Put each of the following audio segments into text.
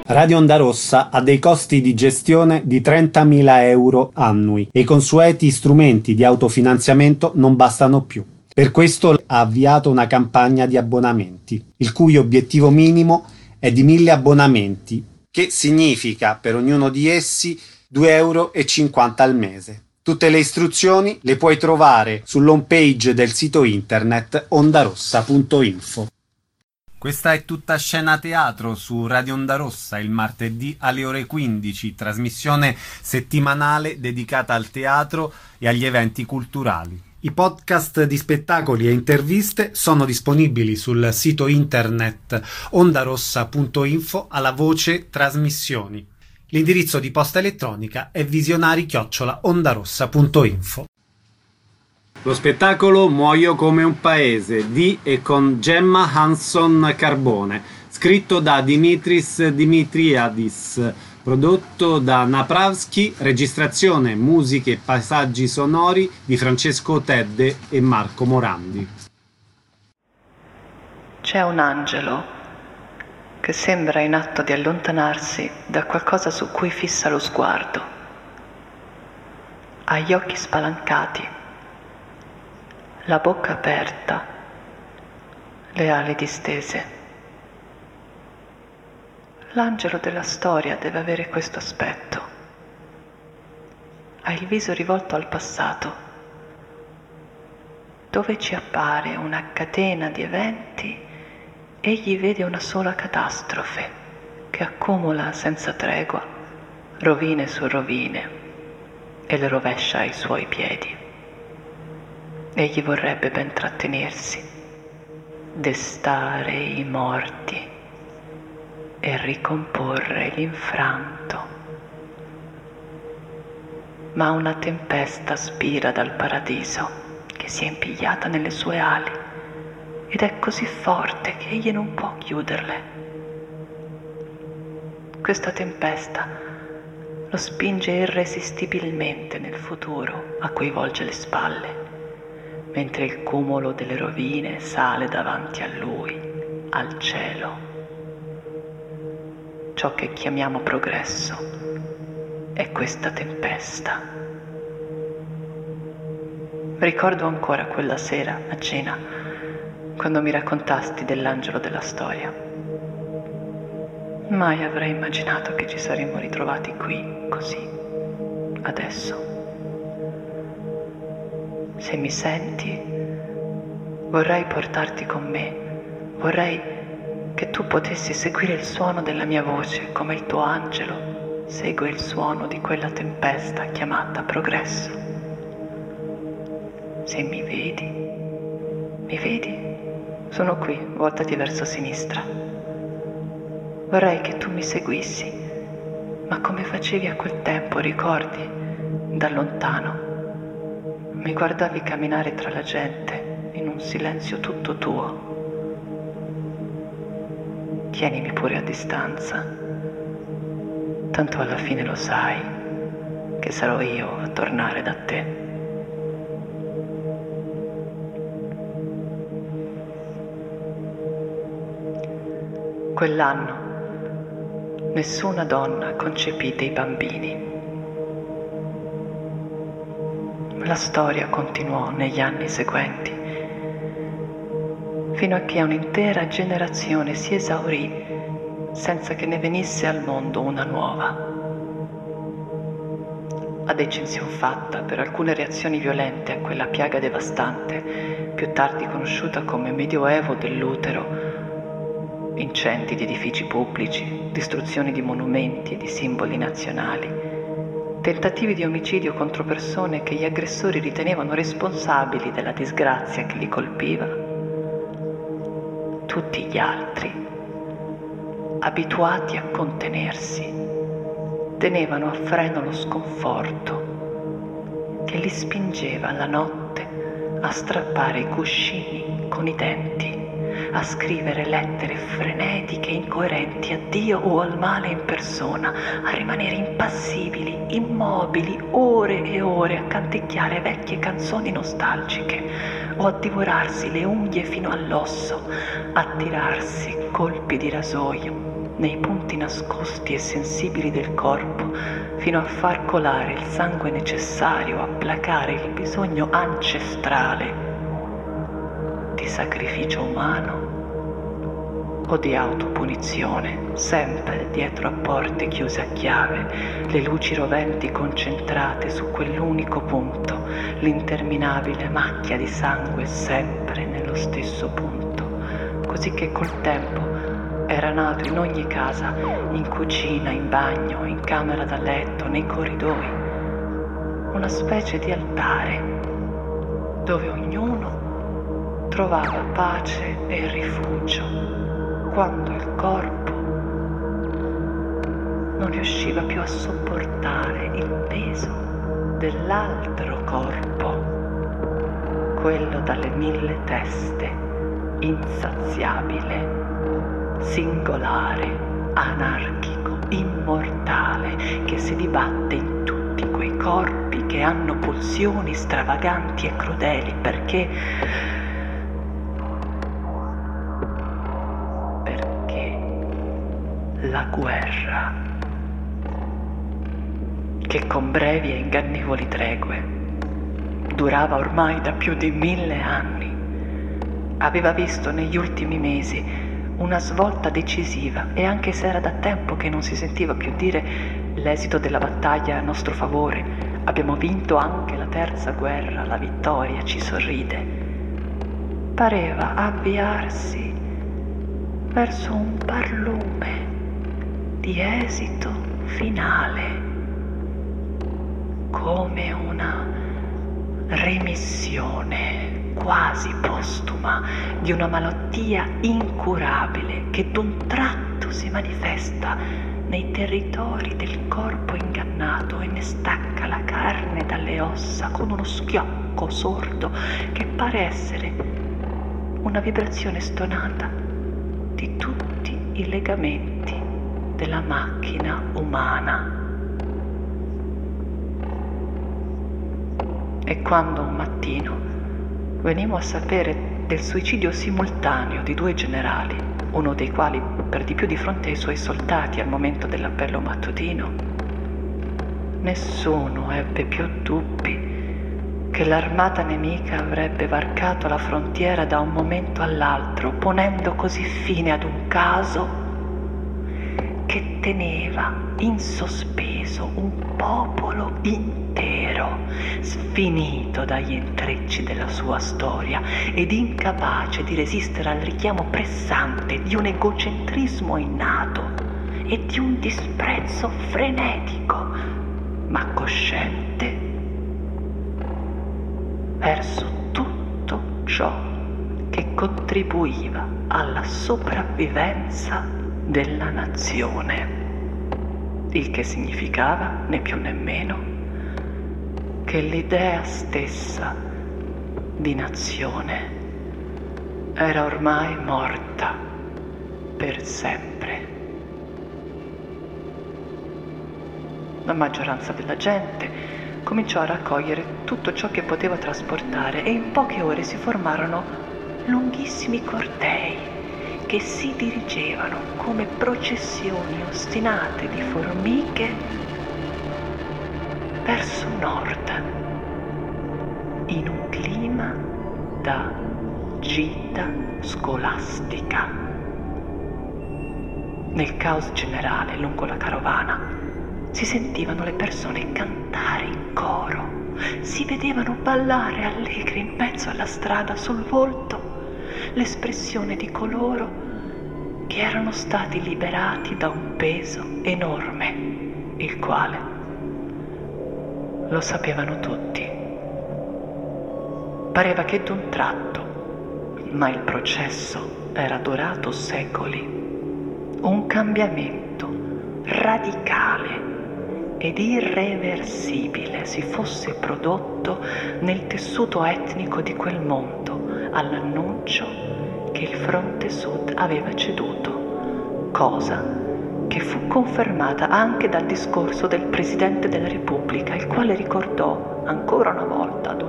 Radio Onda Rossa ha dei costi di gestione di 30.000 euro annui e i consueti strumenti di autofinanziamento non bastano più. Per questo ha avviato una campagna di abbonamenti, il cui obiettivo minimo è di 1.000 abbonamenti, che significa per ognuno di essi 2,50 euro al mese. Tutte le istruzioni le puoi trovare sull'home page del sito internet ondarossa.info. Questa è tutta scena teatro su Radio Onda Rossa il martedì alle ore 15, trasmissione settimanale dedicata al teatro e agli eventi culturali. I podcast di spettacoli e interviste sono disponibili sul sito internet ondarossa.info alla voce trasmissioni. L'indirizzo di posta elettronica è visionari@ondarossa.info. Lo spettacolo Muoio come un paese di e con Gemma Hanson Carbone, scritto da Dimitris Dimitriadis, prodotto da Napravski, registrazione, musiche e paesaggi sonori di Francesco Tedde e Marco Morandi. C'è un angelo che sembra in atto di allontanarsi da qualcosa su cui fissa lo sguardo. Ha gli occhi spalancati, la bocca aperta, le ali distese. L'angelo della storia deve avere questo aspetto. Ha il viso rivolto al passato, dove ci appare una catena di eventi. Egli vede una sola catastrofe che accumula senza tregua rovine su rovine e le rovescia ai suoi piedi. Egli vorrebbe ben trattenersi, destare i morti e ricomporre l'infranto. Ma una tempesta spira dal paradiso che si è impigliata nelle sue ali ed è così forte che egli non può chiuderle. Questa tempesta lo spinge irresistibilmente nel futuro a cui volge le spalle, mentre il cumulo delle rovine sale davanti a lui, al cielo. Ciò che chiamiamo progresso è questa tempesta. Ricordo ancora quella sera a cena, quando mi raccontasti dell'angelo della storia. Mai avrei immaginato che ci saremmo ritrovati qui, così, adesso. Se mi senti, vorrei portarti con me, vorrei che tu potessi seguire il suono della mia voce come il tuo angelo segue il suono di quella tempesta chiamata progresso. Se mi vedi? Sono qui, voltati verso sinistra. Vorrei che tu mi seguissi, ma come facevi a quel tempo, ricordi? Da lontano. Mi guardavi camminare tra la gente in un silenzio tutto tuo. Tienimi pure a distanza, tanto alla fine lo sai che sarò io a tornare da te. Quell'anno nessuna donna concepì dei bambini. La storia continuò negli anni seguenti, fino a che un'intera generazione si esaurì senza che ne venisse al mondo una nuova. Ad eccezion fatta per alcune reazioni violente a quella piaga devastante, più tardi conosciuta come Medioevo dell'utero, incendi di edifici pubblici, distruzioni di monumenti e di simboli nazionali, tentativi di omicidio contro persone che gli aggressori ritenevano responsabili della disgrazia che li colpiva. Tutti gli altri, abituati a contenersi, tenevano a freno lo sconforto che li spingeva la notte a strappare i cuscini con i denti, a scrivere lettere frenetiche e incoerenti a Dio o al male in persona, a rimanere impassibili, immobili, ore e ore a canticchiare vecchie canzoni nostalgiche o a divorarsi le unghie fino all'osso, a tirarsi colpi di rasoio nei punti nascosti e sensibili del corpo, fino a far colare il sangue necessario a placare il bisogno ancestrale di sacrificio umano o di autopunizione, sempre dietro a porte chiuse a chiave, le luci roventi concentrate su quell'unico punto, l'interminabile macchia di sangue sempre nello stesso punto, così che col tempo era nato in ogni casa, in cucina, in bagno, in camera da letto, nei corridoi, una specie di altare dove ognuno trovava pace e rifugio quando il corpo non riusciva più a sopportare il peso dell'altro corpo, quello dalle 1000 teste, insaziabile, singolare, anarchico, immortale, che si dibatte in tutti quei corpi che hanno pulsioni stravaganti e crudeli, perché la guerra, che con brevi e ingannevoli tregue durava ormai da più di 1000 anni, aveva visto negli ultimi mesi una svolta decisiva, e anche se era da tempo che non si sentiva più dire l'esito della battaglia a nostro favore, abbiamo vinto anche la terza guerra, la vittoria ci sorride, pareva avviarsi verso un barlume di esito finale, come una remissione quasi postuma di una malattia incurabile che d'un tratto si manifesta nei territori del corpo ingannato e ne stacca la carne dalle ossa con uno schiocco sordo che pare essere una vibrazione stonata di tutti i legamenti della macchina umana. E quando un mattino venimmo a sapere del suicidio simultaneo di 2 generali, uno dei quali per di più di fronte ai suoi soldati al momento dell'appello mattutino, nessuno ebbe più dubbi che l'armata nemica avrebbe varcato la frontiera da un momento all'altro, ponendo così fine ad un caso che teneva in sospeso un popolo intero, sfinito dagli intrecci della sua storia ed incapace di resistere al richiamo pressante di un egocentrismo innato e di un disprezzo frenetico, ma cosciente, verso tutto ciò che contribuiva alla sopravvivenza della nazione, il che significava né più né meno che l'idea stessa di nazione era ormai morta per sempre. La maggioranza della gente cominciò a raccogliere tutto ciò che poteva trasportare e in poche ore si formarono lunghissimi cortei che si dirigevano come processioni ostinate di formiche verso nord, in un clima da gita scolastica. Nel caos generale lungo la carovana si sentivano le persone cantare in coro, si vedevano ballare allegri in mezzo alla strada, sul volto l'espressione di coloro che erano stati liberati da un peso enorme, il quale lo sapevano tutti. Pareva che d'un tratto, ma il processo era durato secoli, un cambiamento radicale ed irreversibile si fosse prodotto nel tessuto etnico di quel mondo all'annuncio che il fronte sud aveva ceduto, cosa che fu confermata anche dal discorso del Presidente della Repubblica, il quale ricordò ancora una volta ad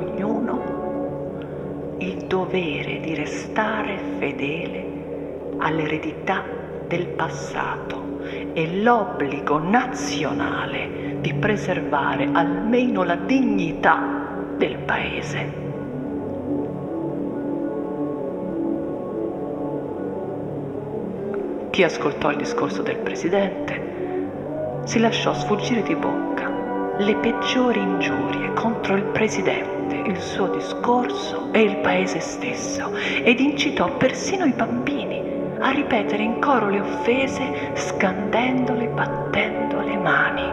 ognuno il dovere di restare fedele all'eredità del passato e l'obbligo nazionale di preservare almeno la dignità del paese. Chi ascoltò il discorso del presidente si lasciò sfuggire di bocca le peggiori ingiurie contro il presidente, il suo discorso e il paese stesso, ed incitò persino i bambini a ripetere in coro le offese, scandendole e battendo le mani.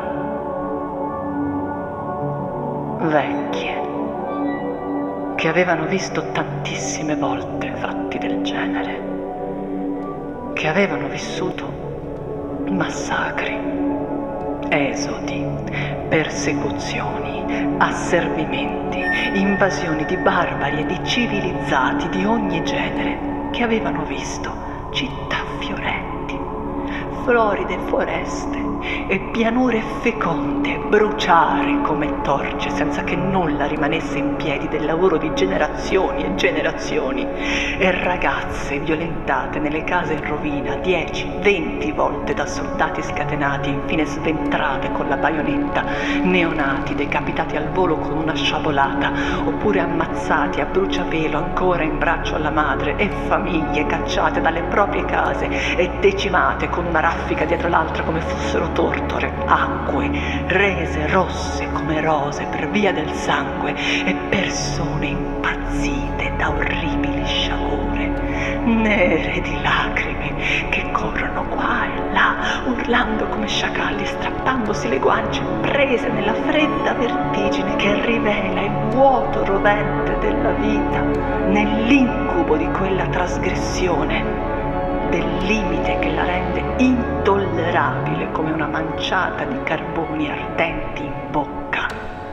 Vecchie, che avevano visto tantissime volte fatti del genere, che avevano vissuto massacri, esodi, persecuzioni, asservimenti, invasioni di barbari e di civilizzati di ogni genere, che avevano visto città fiorenti, floride foreste e pianure feconde bruciare come torce senza che nulla rimanesse in piedi del lavoro di generazioni e generazioni, e ragazze violentate nelle case in rovina 10-20 volte da soldati scatenati e infine sventrate con la baionetta, neonati decapitati al volo con una sciabolata, oppure ammazzati a bruciapelo ancora in braccio alla madre, e famiglie cacciate dalle proprie case e decimate con una raffica dietro l'altra come fossero tortore, acque rese rosse come rose per via del sangue, e persone impazzite da orribili sciagure, nere di lacrime, che corrono qua e là, urlando come sciacalli, strappandosi le guance, prese nella fredda vertigine che rivela il vuoto rovente della vita, nell'incubo di quella trasgressione, del limite che la rende intollerabile come una manciata di carboni ardenti in bocca.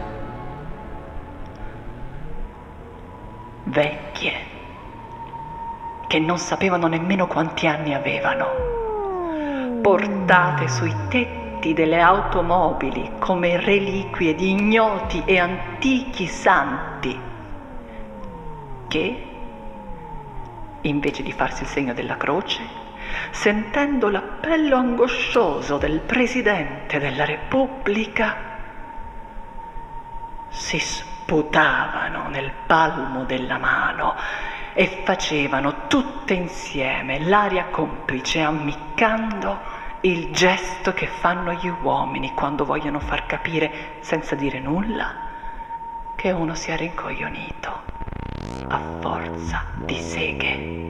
Vecchie, che non sapevano nemmeno quanti anni avevano, portate sui tetti delle automobili come reliquie di ignoti e antichi santi, che, invece di farsi il segno della croce, sentendo l'appello angoscioso del Presidente della Repubblica, si sputavano nel palmo della mano e facevano tutte insieme l'aria complice, ammiccando il gesto che fanno gli uomini quando vogliono far capire, senza dire nulla, che uno sia rincoglionito a forza di seghe.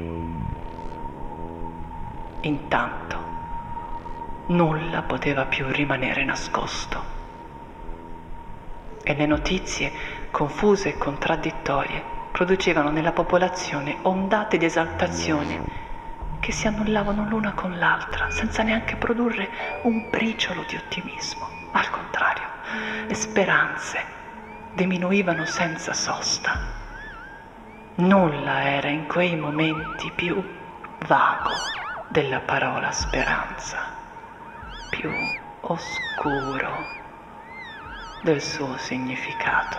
Intanto nulla poteva più rimanere nascosto e le notizie, confuse e contraddittorie, producevano nella popolazione ondate di esaltazione che si annullavano l'una con l'altra senza neanche produrre un briciolo di ottimismo. Al contrario, le speranze diminuivano senza sosta. Nulla era in quei momenti più vago della parola speranza, più oscuro del suo significato.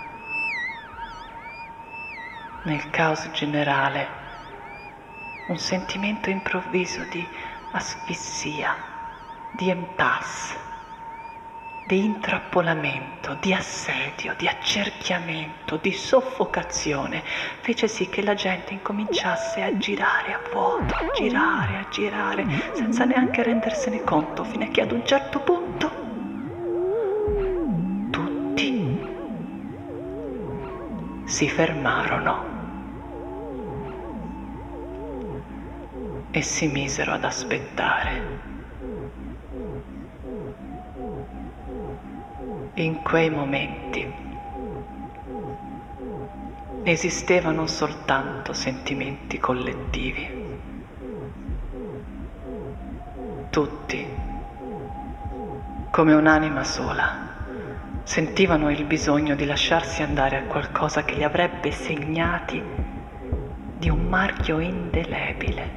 Nel caos generale, un sentimento improvviso di asfissia, di impasse, di intrappolamento, di assedio, di accerchiamento, di soffocazione fece sì che la gente incominciasse a girare a vuoto, a girare, senza neanche rendersene conto, fino a che ad un certo punto tutti si fermarono e si misero ad aspettare. In quei momenti esistevano soltanto sentimenti collettivi. Tutti, come un'anima sola, sentivano il bisogno di lasciarsi andare a qualcosa che li avrebbe segnati di un marchio indelebile.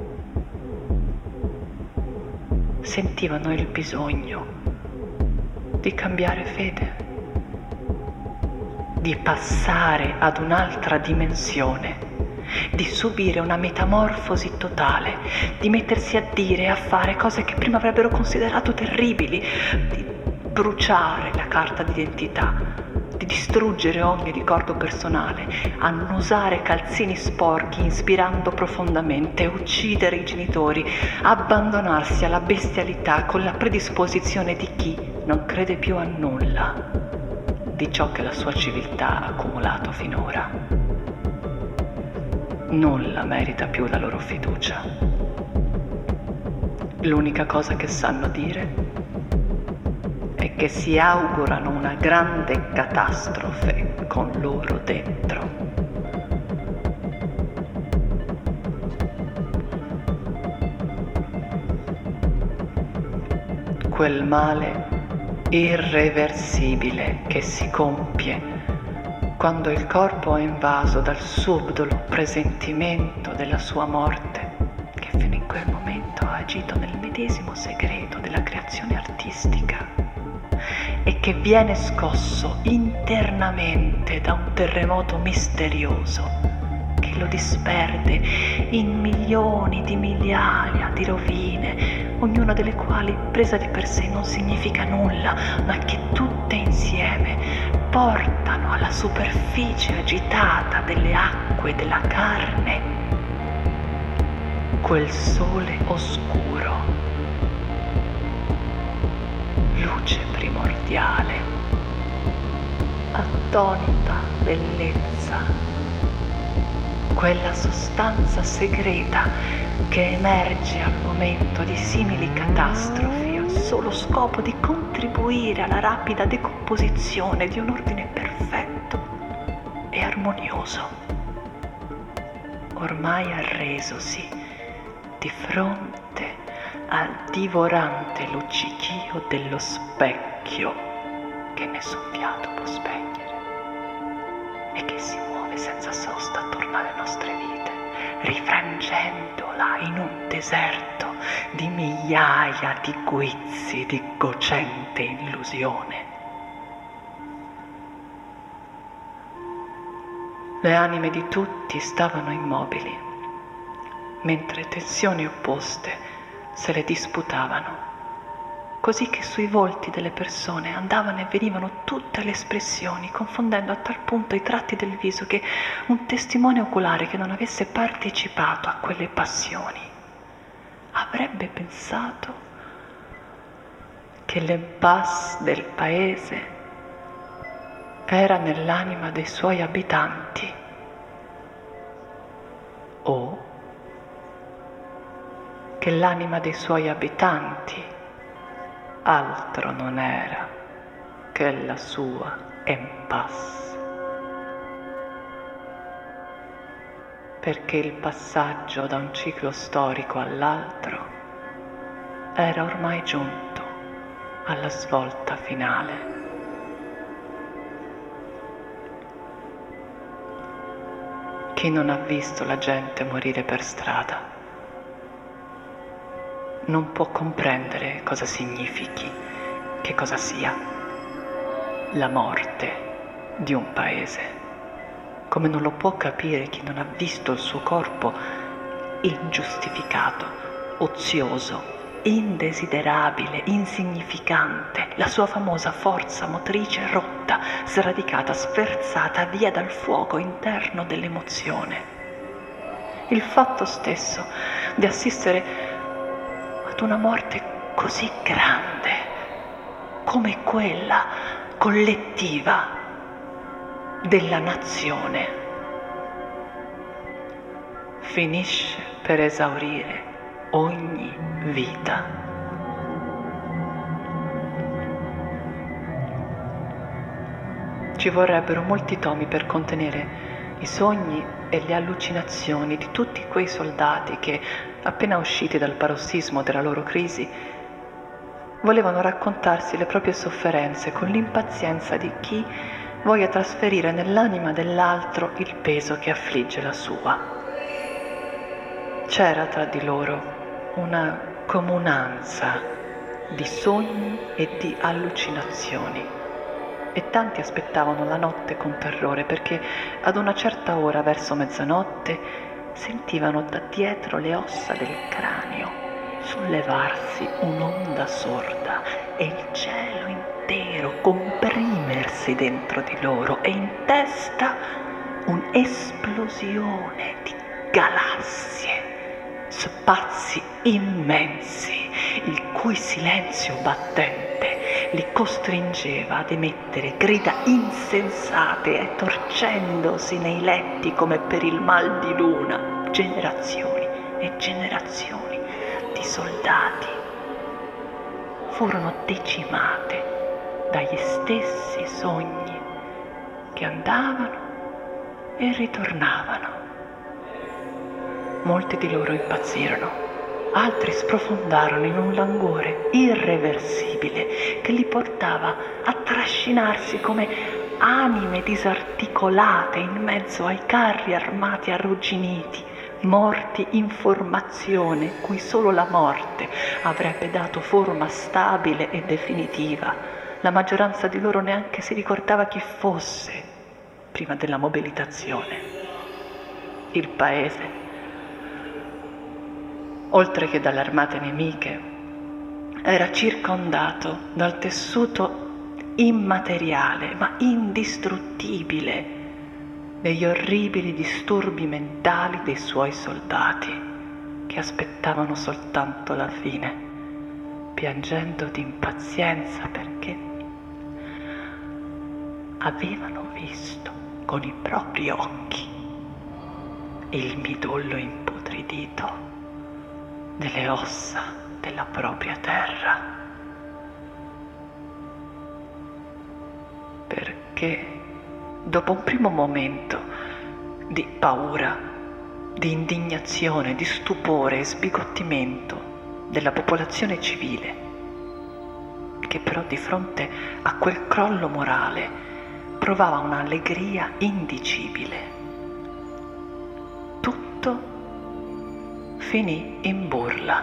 Sentivano il bisogno di cambiare fede, di passare ad un'altra dimensione di subire una metamorfosi totale, di mettersi a dire e a fare cose che prima avrebbero considerato terribili, di bruciare la carta d'identità, di distruggere ogni ricordo personale, annusare calzini sporchi inspirando profondamente, uccidere i genitori, abbandonarsi alla bestialità con la predisposizione di chi non crede più a nulla di ciò che la sua civiltà ha accumulato finora. Nulla merita più la loro fiducia. L'unica cosa che sanno dire è che si augurano una grande catastrofe con loro dentro. Quel male irreversibile che si compie quando il corpo è invaso dal subdolo presentimento della sua morte, che fino in quel momento ha agito nel medesimo segreto della creazione artistica e che viene scosso internamente da un terremoto misterioso che lo disperde in milioni di migliaia di rovine, ognuna delle quali presa di per sé non significa nulla, ma che tutte insieme portano alla superficie agitata delle acque della carne quel sole oscuro, luce primordiale, attonita bellezza, quella sostanza segreta che emerge al momento di simili catastrofi al solo scopo di contribuire alla rapida decomposizione di un ordine perfetto e armonioso, ormai arresosi di fronte al divorante luccichio dello specchio che nessun fiato può spegnere e che si muove senza sosta attorno alle nostre vite, rifrangendola in un deserto di migliaia di guizzi di cocente illusione. Le anime di tutti stavano immobili, mentre tensioni opposte se le disputavano, così che sui volti delle persone andavano e venivano tutte le espressioni, confondendo a tal punto i tratti del viso che un testimone oculare che non avesse partecipato a quelle passioni avrebbe pensato che l'impasse del paese era nell'anima dei suoi abitanti, o che l'anima dei suoi abitanti altro non era che la sua impasse, perché il passaggio da un ciclo storico all'altro era ormai giunto alla svolta finale. Chi non ha visto la gente morire per strada non può comprendere cosa significhi, che cosa sia la morte di un paese, come non lo può capire chi non ha visto il suo corpo ingiustificato, ozioso, indesiderabile, insignificante, la sua famosa forza motrice rotta, sradicata, sferzata via dal fuoco interno dell'emozione. Il fatto stesso di assistere ad una morte così grande come quella collettiva della nazione finisce per esaurire ogni vita. Ci vorrebbero molti tomi per contenere i sogni e le allucinazioni di tutti quei soldati che, appena usciti dal parossismo della loro crisi, volevano raccontarsi le proprie sofferenze con l'impazienza di chi voglia trasferire nell'anima dell'altro il peso che affligge la sua. C'era tra di loro una comunanza di sogni e di allucinazioni e tanti aspettavano la notte con terrore perché ad una certa ora, verso mezzanotte, sentivano da dietro le ossa del cranio sollevarsi un'onda sorda e il cielo intero comprimersi dentro di loro e in testa un'esplosione di galassie, spazi immensi, il cui silenzio battente li costringeva ad emettere grida insensate e torcendosi nei letti come per il mal di luna, generazioni e generazioni di soldati furono decimate dagli stessi sogni che andavano e ritornavano. Molti di loro impazzirono, altri sprofondarono in un languore irreversibile che li portava a trascinarsi come anime disarticolate in mezzo ai carri armati arrugginiti, morti in formazione cui solo la morte avrebbe dato forma stabile e definitiva. La maggioranza di loro neanche si ricordava chi fosse prima della mobilitazione. Il paese, oltre che dalle armate nemiche, era circondato dal tessuto immateriale ma indistruttibile degli orribili disturbi mentali dei suoi soldati che aspettavano soltanto la fine, piangendo d'impazienza perché avevano visto con i propri occhi il midollo imputridito delle ossa della propria terra, perché dopo un primo momento di paura, di indignazione, di stupore e sbigottimento della popolazione civile, che però di fronte a quel crollo morale provava un'allegria indicibile, tutto finì in burla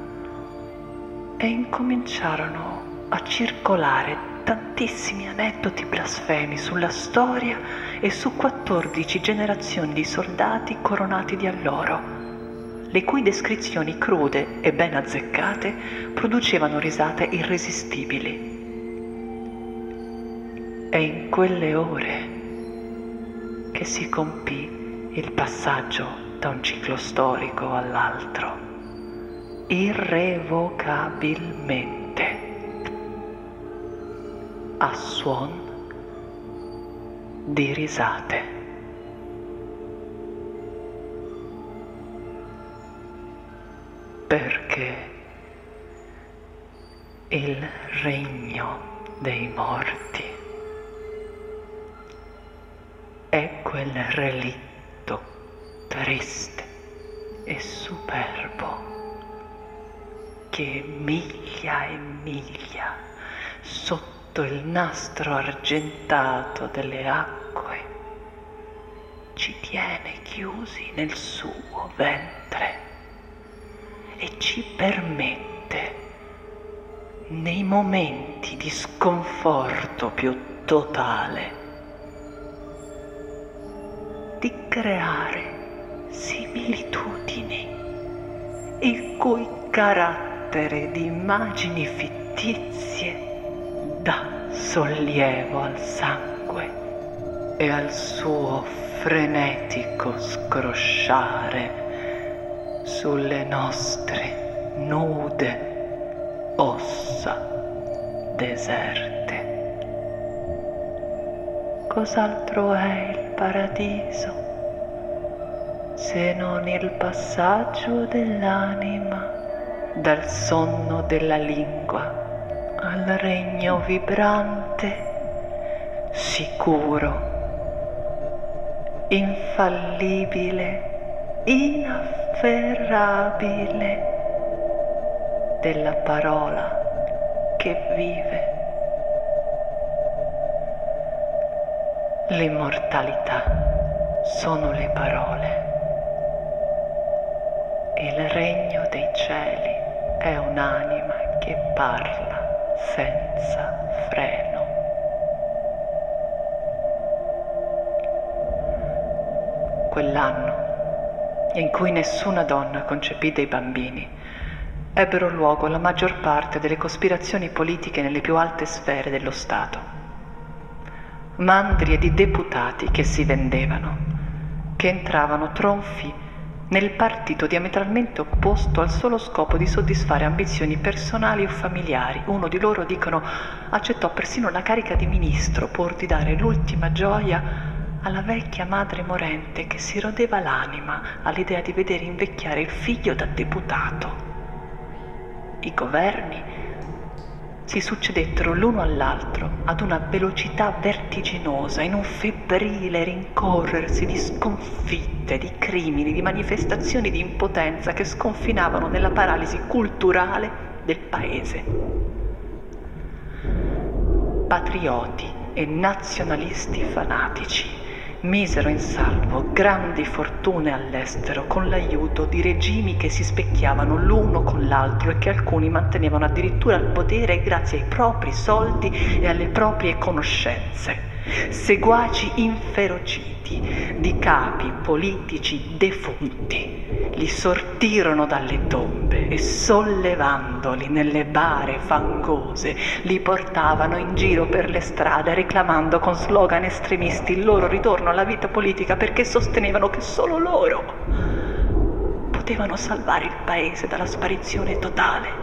e incominciarono a circolare tantissimi aneddoti blasfemi sulla storia e su 14 generazioni di soldati coronati di alloro, le cui descrizioni crude e ben azzeccate producevano risate irresistibili. È in quelle ore che si compì il passaggio da un ciclo storico all'altro, irrevocabilmente, a suon di risate. Perché il regno dei morti è quel relitto triste e superbo che miglia e miglia sotto il nastro argentato delle acque ci tiene chiusi nel suo ventre e ci permette, nei momenti di sconforto più totale, di creare similitudini il cui carattere di immagini fittizie dà sollievo al sangue e al suo frenetico scrosciare sulle nostre nude ossa deserte. Cos'altro è il paradiso se non il passaggio dell'anima dal sonno della lingua al regno vibrante, sicuro, infallibile, inafferrabile della parola che vive. L'immortalità sono le parole. Il regno dei cieli è un'anima che parla senza freno. quell'anno, in cui nessuna donna concepì dei bambini, ebbero luogo la maggior parte delle cospirazioni politiche nelle più alte sfere dello Stato. Mandrie di deputati che si vendevano, che entravano tronfi nel partito diametralmente opposto al solo scopo di soddisfare ambizioni personali o familiari. Uno di loro, dicono, accettò persino la carica di ministro pur di dare l'ultima gioia alla vecchia madre morente che si rodeva l'anima all'idea di vedere invecchiare il figlio da deputato. I governi si succedettero l'uno all'altro ad una velocità vertiginosa, in un febbrile rincorrersi di sconfitte, di crimini, di manifestazioni di impotenza che sconfinavano nella paralisi culturale del paese. Patrioti e nazionalisti fanatici misero in salvo grandi fortune all'estero con l'aiuto di regimi che si specchiavano l'uno con l'altro e che alcuni mantenevano addirittura al potere grazie ai propri soldi e alle proprie conoscenze. Seguaci inferociti di capi politici defunti li sortirono dalle tombe e, sollevandoli nelle bare fangose, li portavano in giro per le strade reclamando con slogan estremisti il loro ritorno alla vita politica, perché sostenevano che solo loro potevano salvare il paese dalla sparizione totale.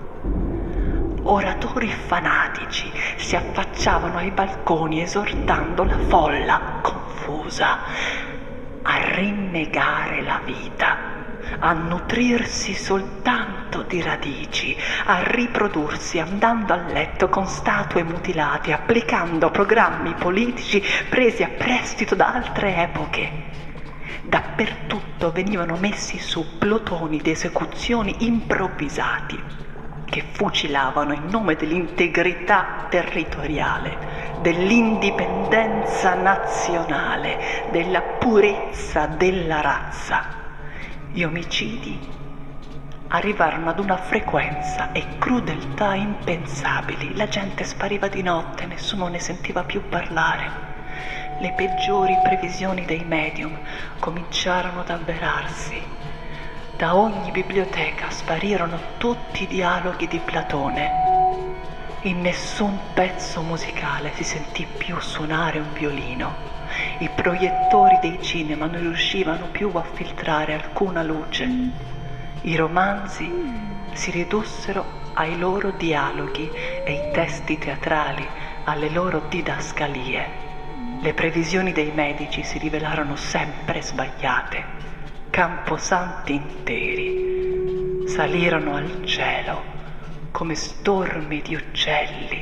Oratori fanatici si affacciavano ai balconi esortando la folla confusa a rinnegare la vita, a nutrirsi soltanto di radici, a riprodursi andando a letto con statue mutilate, applicando programmi politici presi a prestito da altre epoche. Dappertutto venivano messi su plotoni di esecuzioni improvvisati che fucilavano in nome dell'integrità territoriale, dell'indipendenza nazionale, della purezza della razza. Gli omicidi arrivarono ad una frequenza e crudeltà impensabili. La gente spariva di notte, nessuno ne sentiva più parlare. Le peggiori previsioni dei medium cominciarono ad avverarsi. Da ogni biblioteca sparirono tutti i dialoghi di Platone. In nessun pezzo musicale si sentì più suonare un violino. I proiettori dei cinema non riuscivano più a filtrare alcuna luce. I romanzi si ridussero ai loro dialoghi e i testi teatrali alle loro didascalie. Le previsioni dei medici si rivelarono sempre sbagliate. Camposanti interi salirono al cielo come stormi di uccelli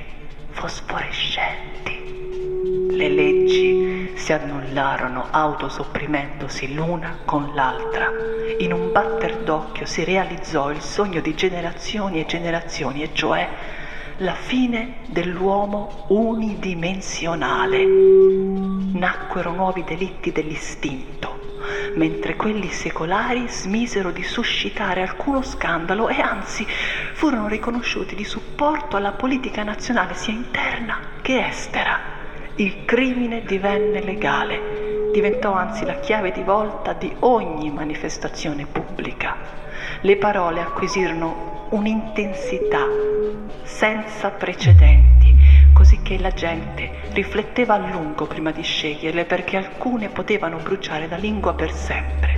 fosforescenti. Le leggi si annullarono autosopprimendosi l'una con l'altra. In un batter d'occhio si realizzò il sogno di generazioni e generazioni, e cioè la fine dell'uomo unidimensionale. Nacquero nuovi delitti dell'istinto, mentre quelli secolari smisero di suscitare alcuno scandalo e anzi furono riconosciuti di supporto alla politica nazionale sia interna che estera. Il crimine divenne legale, diventò anzi la chiave di volta di ogni manifestazione pubblica. Le parole acquisirono un'intensità senza precedenti, così che la gente rifletteva a lungo prima di sceglierle, perché alcune potevano bruciare la lingua per sempre.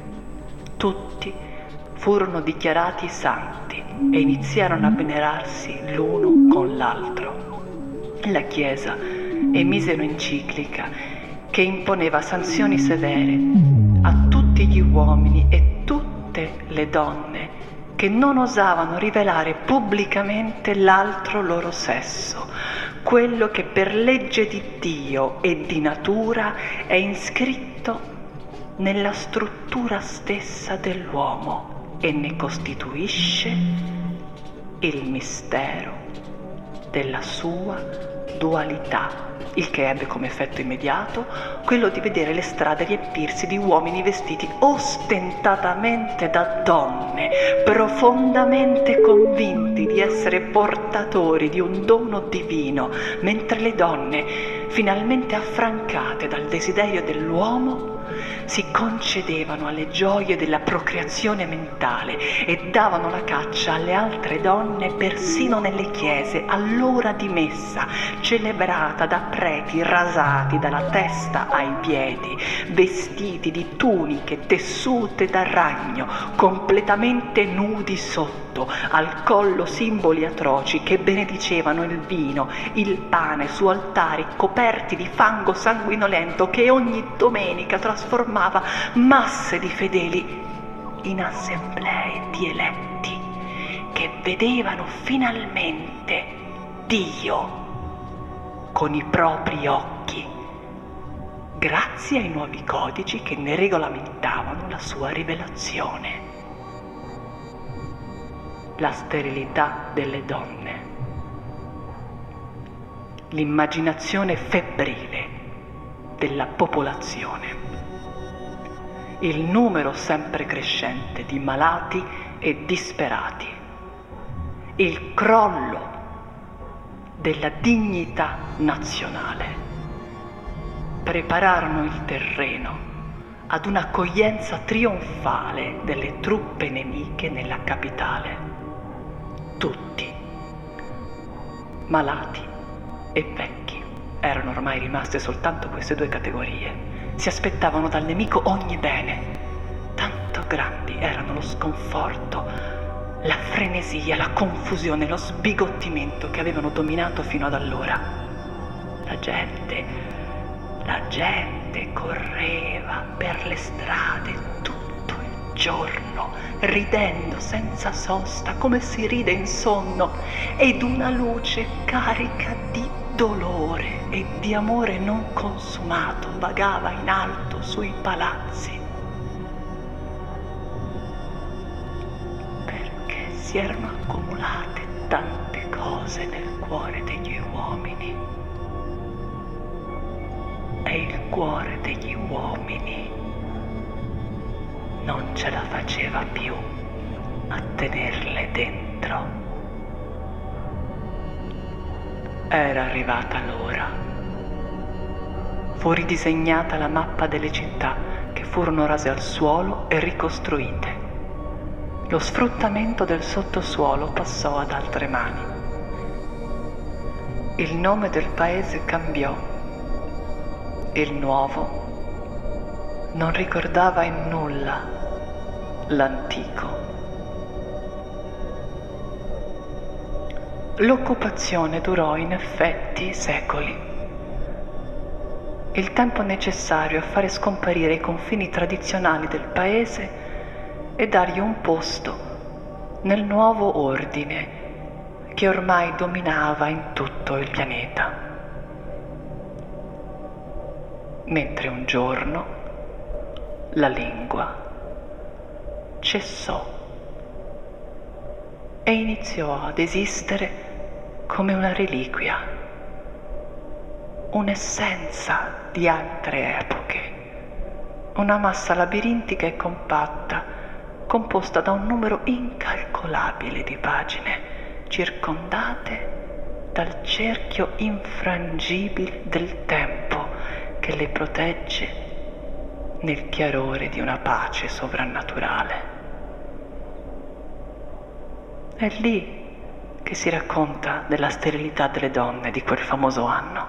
Tutti furono dichiarati santi e iniziarono a venerarsi l'uno con l'altro. La Chiesa emise un'enciclica che imponeva sanzioni severe a tutti gli uomini e tutte le donne che non osavano rivelare pubblicamente l'altro loro sesso, quello che per legge di Dio e di natura è iscritto nella struttura stessa dell'uomo e ne costituisce il mistero della sua dualità, il che ebbe come effetto immediato quello di vedere le strade riempirsi di uomini vestiti ostentatamente da donne, profondamente convinti di essere portatori di un dono divino, mentre le donne, finalmente affrancate dal desiderio dell'uomo, si concedevano alle gioie della procreazione mentale e davano la caccia alle altre donne persino nelle chiese all'ora di messa, celebrata da preti rasati dalla testa ai piedi, vestiti di tuniche tessute da ragno, completamente nudi sotto, al collo simboli atroci che benedicevano il vino, il pane su altari coperti di fango sanguinolento che ogni domenica trasformava masse di fedeli in assemblee di eletti che vedevano finalmente Dio con i propri occhi, grazie ai nuovi codici che ne regolamentavano la sua rivelazione. La sterilità delle donne, l'immaginazione febbrile della popolazione, il numero sempre crescente di malati e disperati, il crollo della dignità nazionale prepararono il terreno ad un'accoglienza trionfale delle truppe nemiche nella capitale. Tutti, malati e vecchi, erano ormai rimaste soltanto queste due categorie. Si aspettavano dal nemico ogni bene. Tanto grandi erano lo sconforto, la frenesia, la confusione, lo sbigottimento che avevano dominato fino ad allora. La gente correva per le strade tutto il giorno, ridendo senza sosta come si ride in sonno, ed una luce carica di dolore e di amore non consumato vagava in alto sui palazzi, perché si erano accumulate tante cose nel cuore degli uomini, e il cuore degli uomini non ce la faceva più a tenerle dentro. Era arrivata l'ora. Fu ridisegnata la mappa delle città che furono rase al suolo e ricostruite. Lo sfruttamento del sottosuolo passò ad altre mani. Il nome del paese cambiò. Il nuovo non ricordava in nulla l'antico. L'occupazione durò in effetti secoli, il tempo necessario a fare scomparire i confini tradizionali del paese e dargli un posto nel nuovo ordine che ormai dominava in tutto il pianeta. Mentre un giorno la lingua cessò e iniziò ad esistere come una reliquia, un'essenza di altre epoche, una massa labirintica e compatta, composta da un numero incalcolabile di pagine, circondate dal cerchio infrangibile del tempo che le protegge nel chiarore di una pace sovrannaturale. È lì che si racconta della sterilità delle donne di quel famoso anno.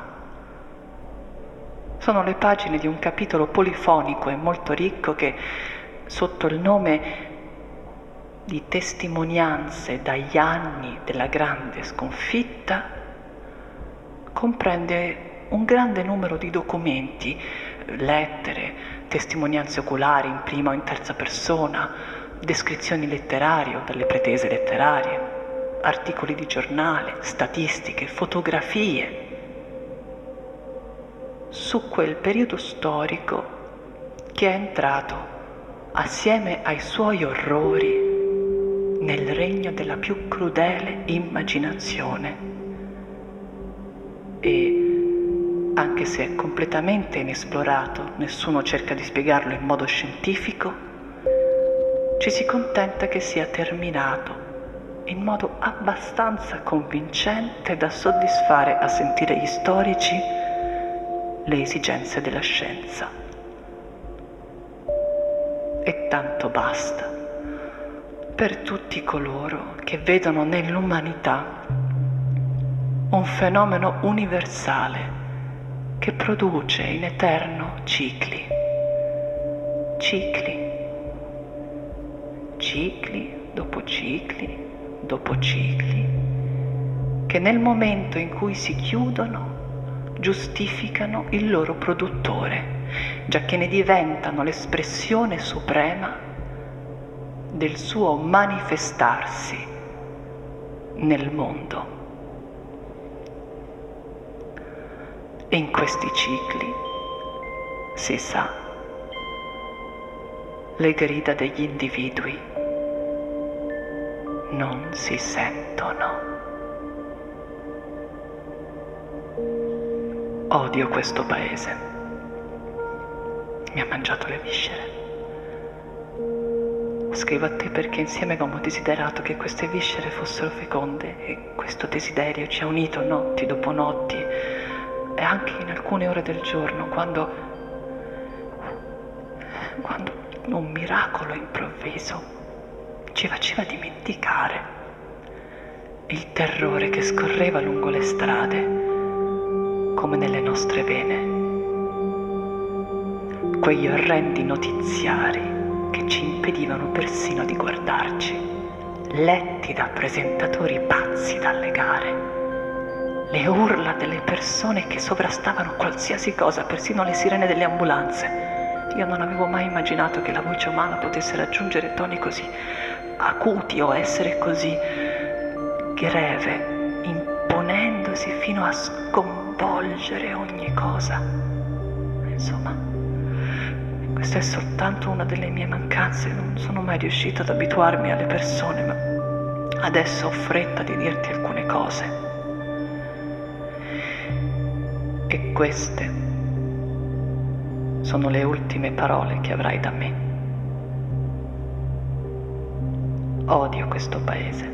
Sono le pagine di un capitolo polifonico e molto ricco che, sotto il nome di testimonianze dagli anni della grande sconfitta, comprende un grande numero di documenti, lettere, testimonianze oculari in prima o in terza persona, descrizioni letterarie o dalle pretese letterarie, articoli di giornale, statistiche, fotografie, su quel periodo storico che è entrato assieme ai suoi orrori nel regno della più crudele immaginazione. E anche se è completamente inesplorato, nessuno cerca di spiegarlo in modo scientifico, ci si contenta che sia terminato in modo abbastanza convincente da soddisfare a sentire gli storici le esigenze della scienza. e tanto basta per tutti coloro che vedono nell'umanità un fenomeno universale che produce in eterno cicli, dopo cicli, dopo cicli, che nel momento in cui si chiudono giustificano il loro produttore, giacché ne diventano l'espressione suprema del suo manifestarsi nel mondo. E in questi cicli, si sa, le grida degli individui non si sentono. Odio questo paese. Mi ha mangiato le viscere. Scrivo a te perché insieme avevamo desiderato che queste viscere fossero feconde e questo desiderio ci ha unito notti dopo notti e anche in alcune ore del giorno quando un miracolo improvviso ci faceva dimenticare il terrore che scorreva lungo le strade come nelle nostre vene, quegli orrendi notiziari che ci impedivano persino di guardarci, letti da presentatori pazzi dalle gare, le urla delle persone che sovrastavano qualsiasi cosa, persino le sirene delle ambulanze. Io non avevo mai immaginato che la voce umana potesse raggiungere toni così acuti o essere così greve, imponendosi fino a sconvolgere ogni cosa. Insomma, questa è soltanto una delle mie mancanze, non sono mai riuscita ad abituarmi alle persone, ma adesso ho fretta di dirti alcune cose. E queste sono le ultime parole che avrai da me. Odio questo paese.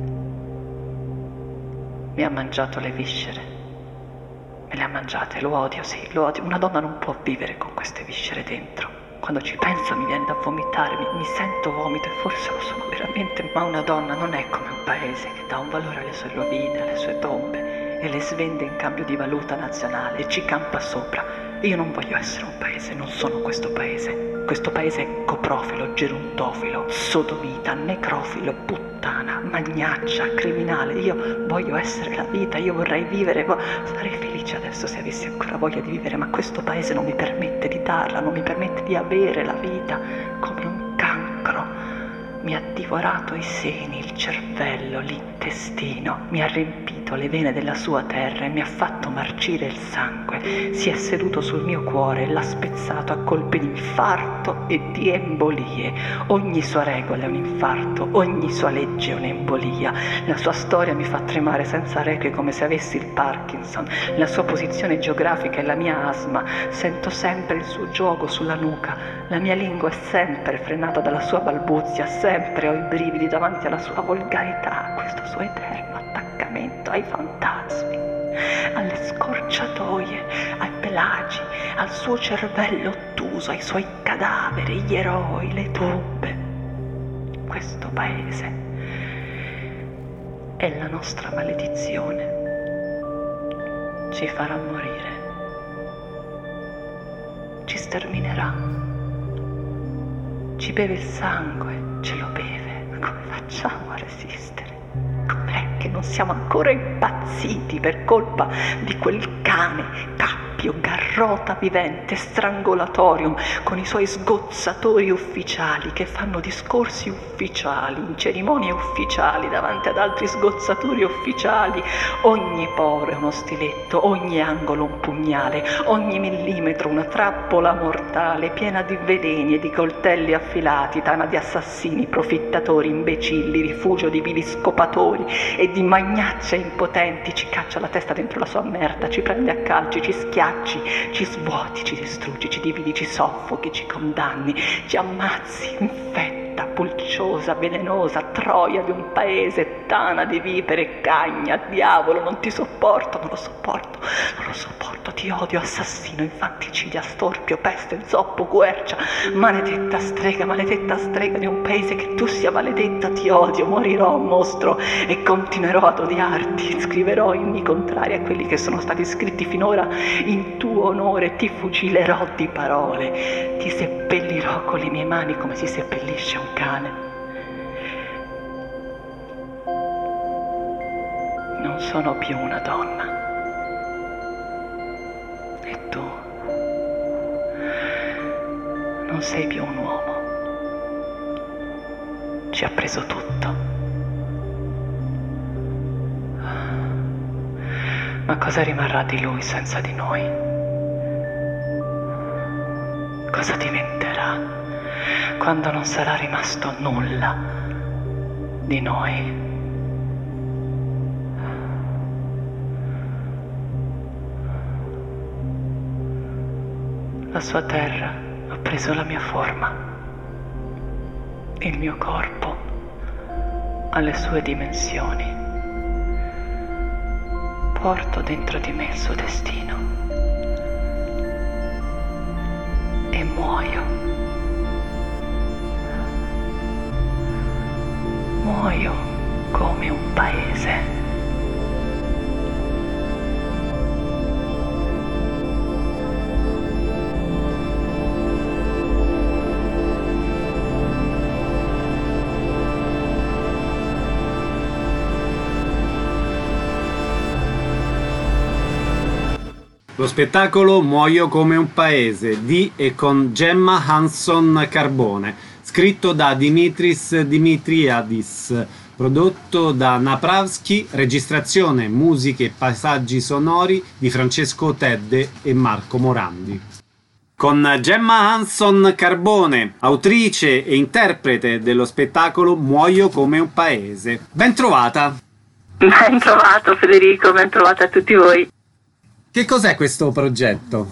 Mi ha mangiato le viscere. Me le ha mangiate, lo odio, sì, lo odio. Una donna non può vivere con queste viscere dentro. Quando ci penso mi viene da vomitare, mi sento vomito e forse lo sono veramente, ma una donna non è come un paese che dà un valore alle sue rovine, alle sue tombe e le svende in cambio di valuta nazionale e ci campa sopra. Io non voglio essere un paese, non sono questo paese. Questo paese è coprofilo, gerontofilo, sodomita, necrofilo, puttana, magnaccia, criminale. Io voglio essere la vita, io vorrei vivere, sarei felice adesso se avessi ancora voglia di vivere, ma questo paese non mi permette di darla, non mi permette di avere la vita, come un cancro. Mi ha divorato i seni, il cervello, l'intestino, mi ha riempito le vene della sua terra e mi ha fatto marcire il sangue. Si è seduto sul mio cuore e l'ha spezzato a colpi di infarto e di embolie. Ogni sua regola è un infarto, ogni sua legge è un'embolia. La sua storia mi fa tremare senza requie come se avessi il Parkinson. La sua posizione geografica è la mia asma. Sento sempre il suo gioco sulla nuca. La mia lingua è sempre frenata dalla sua balbuzia, sempre ho i brividi davanti alla sua volgarità, a questo suo eterno attaccamento ai fantasmi, alle scorciatoie, ai pelagi, al suo cervello ottuso, ai suoi cadaveri, gli eroi, le tombe. Questo paese è la nostra maledizione. Ci farà morire. Ci sterminerà. Ci beve il sangue, ce lo beve. Come facciamo a resistere? Com'è che non siamo ancora impazziti per colpa di quel cane cappio, garrota vivente, strangolatorium, con i suoi sgozzatori ufficiali che fanno discorsi ufficiali, in cerimonie ufficiali, davanti ad altri sgozzatori ufficiali. Ogni poro è uno stiletto, ogni angolo un pugnale, ogni millimetro una trappola mortale, piena di veleni e di coltelli affilati, tana di assassini, profittatori, imbecilli, rifugio di vili scopatori e di magnacce impotenti. Ci caccia la testa dentro la sua merda, ci prende a calci, ci schiacci, ci svuoti, ci distruggi, ci dividi, ci soffochi, ci condanni, ci ammazzi, infetta, cruenta, pulciosa, velenosa, troia di un paese, tana di vipere e cagna, diavolo, non ti sopporto, non lo sopporto, ti odio, assassino, infanticidia, storpio, peste, zoppo, quercia, maledetta strega di un paese, che tu sia maledetta, ti odio, morirò, mostro, e continuerò ad odiarti, scriverò inni contrari a quelli che sono stati scritti finora in tuo onore, ti fucilerò di parole, ti seppellirò con le mie mani come si seppellisce un cane. Non sono più una donna. E tu non sei più un uomo. Ci ha preso tutto. Ma cosa rimarrà di lui senza di noi? Cosa diventerà quando non sarà rimasto nulla di noi? La sua terra ha preso la mia forma, il mio corpo ha le sue dimensioni. Porto dentro di me il suo destino e muoio. Muoio come un paese. Lo spettacolo Muoio come un paese di e con Gemma Hanson Carbone, scritto da Dimitris Dimitriadis, prodotto da Napravski, registrazione, musiche e paesaggi sonori di Francesco Tedde e Marco Morandi. Con Gemma Hanson Carbone, autrice e interprete dello spettacolo Muoio come un paese. Ben trovata! Ben trovato Federico, ben trovata a tutti voi. Che cos'è questo progetto?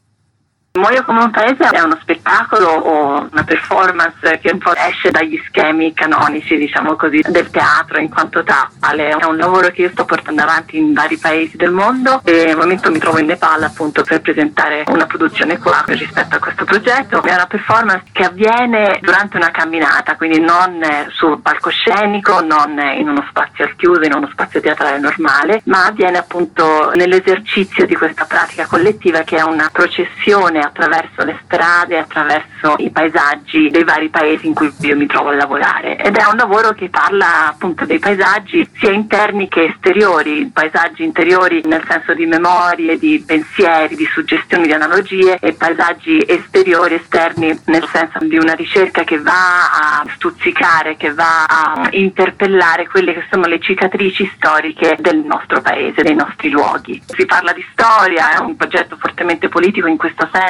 Muoio come un paese è uno spettacolo o una performance che un po' esce dagli schemi canonici, diciamo così, del teatro in quanto tale. È un lavoro che io sto portando avanti in vari paesi del mondo e al momento mi trovo in Nepal appunto per presentare una produzione qua rispetto a questo progetto. È una performance che avviene durante una camminata, quindi non sul palcoscenico, non in uno spazio al chiuso, in uno spazio teatrale normale, ma avviene appunto nell'esercizio di questa pratica collettiva che è una processione attraverso le strade, attraverso i paesaggi dei vari paesi in cui io mi trovo a lavorare, ed è un lavoro che parla appunto dei paesaggi sia interni che esteriori, paesaggi interiori nel senso di memorie, di pensieri, di suggestioni, di analogie, e paesaggi esteriori, esterni nel senso di una ricerca che va a stuzzicare, che va a interpellare quelle che sono le cicatrici storiche del nostro paese, dei nostri luoghi. Si parla di storia, è un progetto fortemente politico in questo senso,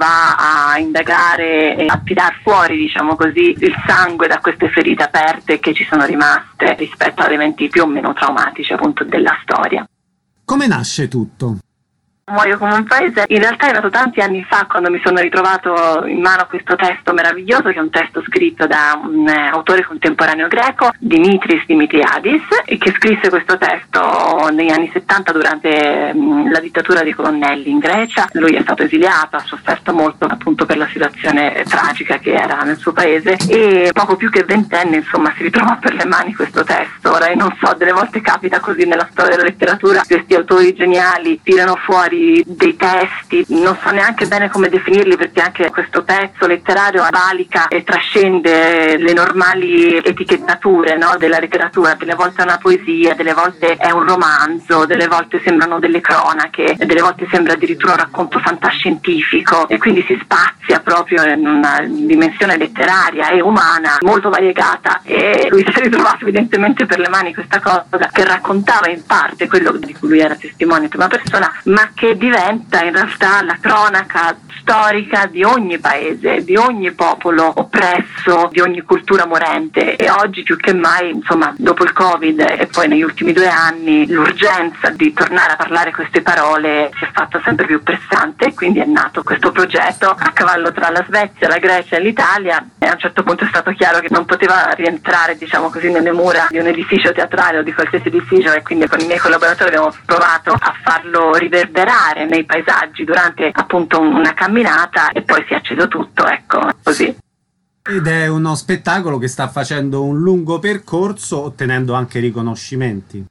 va a indagare e a tirar fuori, diciamo così, il sangue da queste ferite aperte che ci sono rimaste rispetto ad eventi più o meno traumatici appunto della storia. Come nasce tutto? Muoio come un paese in realtà è nato tanti anni fa, quando mi sono ritrovato in mano questo testo meraviglioso, che è un testo scritto da un autore contemporaneo greco, Dimitris Dimitriadis, che scrisse questo testo negli anni 70 durante la dittatura dei colonnelli in Grecia. Lui è stato esiliato, ha sofferto molto appunto per la situazione tragica che era nel suo paese, e poco più che ventenne insomma si ritrova per le mani questo testo. Ora io non so, delle volte capita così nella storia della letteratura, questi autori geniali tirano fuori dei testi, non so neanche bene come definirli, perché anche questo pezzo letterario valica e trascende le normali etichettature, no, della letteratura. Delle volte è una poesia, delle volte è un romanzo, delle volte sembrano delle cronache, delle volte sembra addirittura un racconto fantascientifico, e quindi si spazia proprio in una dimensione letteraria e umana molto variegata, e lui si è ritrovato evidentemente per le mani questa cosa che raccontava in parte quello di cui lui era testimone in prima persona, ma che diventa in realtà la cronaca storica di ogni paese, di ogni popolo oppresso, di ogni cultura morente. E oggi più che mai, insomma, dopo il Covid e poi negli ultimi 2 anni, l'urgenza l'urgenza di tornare a parlare queste parole si è fatta sempre più pressante, e quindi è nato questo progetto a cavallo tra la Svezia, la Grecia e l'Italia, e a un certo punto è stato chiaro che non poteva rientrare, diciamo così, nelle mura di un edificio teatrale o di qualsiasi edificio, e quindi con i miei collaboratori abbiamo provato a farlo riverberare nei paesaggi durante appunto una camminata, e poi si è acceso tutto, ecco, così. Ed è uno spettacolo che sta facendo un lungo percorso, ottenendo anche riconoscimenti.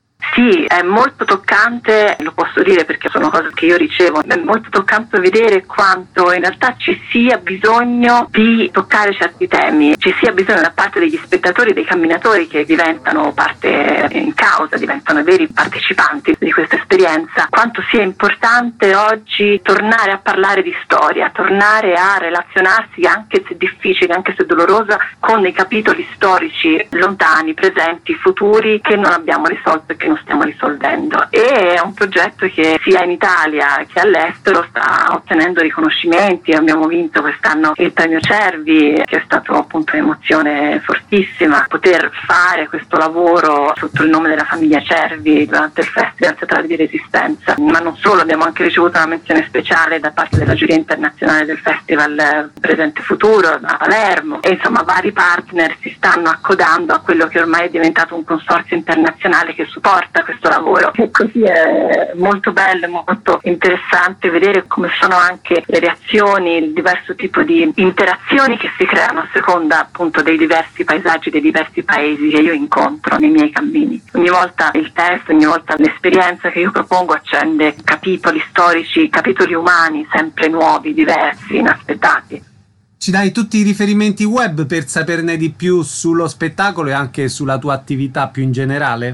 Sì, è molto toccante, lo posso dire perché sono cose che io ricevo, è molto toccante vedere quanto in realtà ci sia bisogno di toccare certi temi, ci sia bisogno da parte degli spettatori, dei camminatori che diventano parte in causa, diventano veri partecipanti di questa esperienza, quanto sia importante oggi tornare a parlare di storia, tornare a relazionarsi, anche se difficile, anche se dolorosa, con dei capitoli storici lontani, presenti, futuri, che non abbiamo risolto e che non stiamo risolvendo. E è un progetto che sia in Italia che all'estero sta ottenendo riconoscimenti. Abbiamo vinto quest'anno il premio Cervi, che è stato appunto un'emozione fortissima poter fare questo lavoro sotto il nome della famiglia Cervi durante il Festival Teatrale di Resistenza. Ma non solo, abbiamo anche ricevuto una menzione speciale da parte della giuria internazionale del Festival Presente Futuro a Palermo, e insomma vari partner si stanno accodando a quello che ormai è diventato un consorzio internazionale che supporta questo lavoro, e così è molto bello e molto interessante vedere come sono anche le reazioni, il diverso tipo di interazioni che si creano a seconda appunto dei diversi paesaggi, dei diversi paesi che io incontro nei miei cammini. Ogni volta il testo, ogni volta l'esperienza che io propongo accende capitoli storici, capitoli umani sempre nuovi, diversi, inaspettati. Ci dai tutti i riferimenti web per saperne di più sullo spettacolo e anche sulla tua attività più in generale?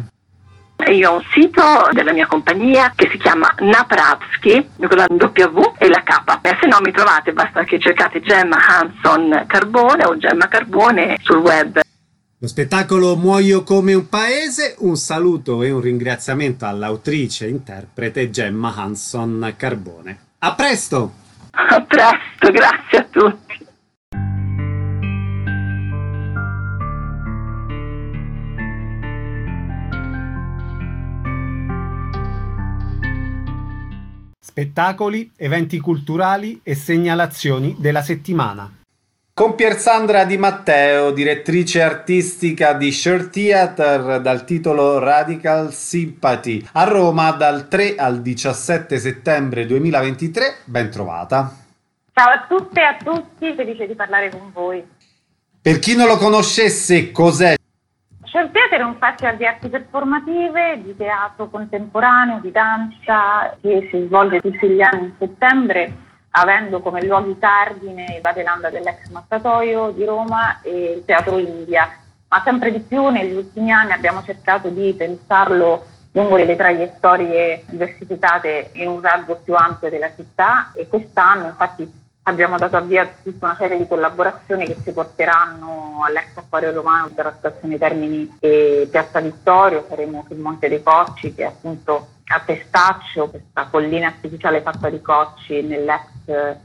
Io ho un sito della mia compagnia che si chiama Napravsky, con la W e la K. Se no mi trovate, basta che cercate Gemma Hanson Carbone o Gemma Carbone sul web. Lo spettacolo Muoio come un paese, un saluto e un ringraziamento all'autrice e interprete Gemma Hanson Carbone. A presto! A presto, grazie a tutti. Spettacoli, eventi culturali e segnalazioni della settimana. Con Piersandra Di Matteo, direttrice artistica di Share Theatre dal titolo Radical Sympathy, a Roma dal 3 al 17 settembre 2023. Ben trovata. Ciao a tutte e a tutti, felice di parlare con voi. Per chi non lo conoscesse, cos'è? Share Theatre è un festival di arti performative, di teatro contemporaneo, di danza, che si svolge tutti gli anni in settembre, avendo come luoghi cardine la Delanda dell'ex mattatoio di Roma e il Teatro India. Ma sempre di più negli ultimi anni abbiamo cercato di pensarlo lungo le traiettorie diversificate in un raggio più ampio della città, e quest'anno infatti abbiamo dato avvio a tutta una serie di collaborazioni che si porteranno all'ex Acquario Romano della stazione Termini e Piazza Vittorio. Saremo sul Monte dei Cocci, che è appunto a Testaccio, questa collina artificiale fatta di cocci nell'ex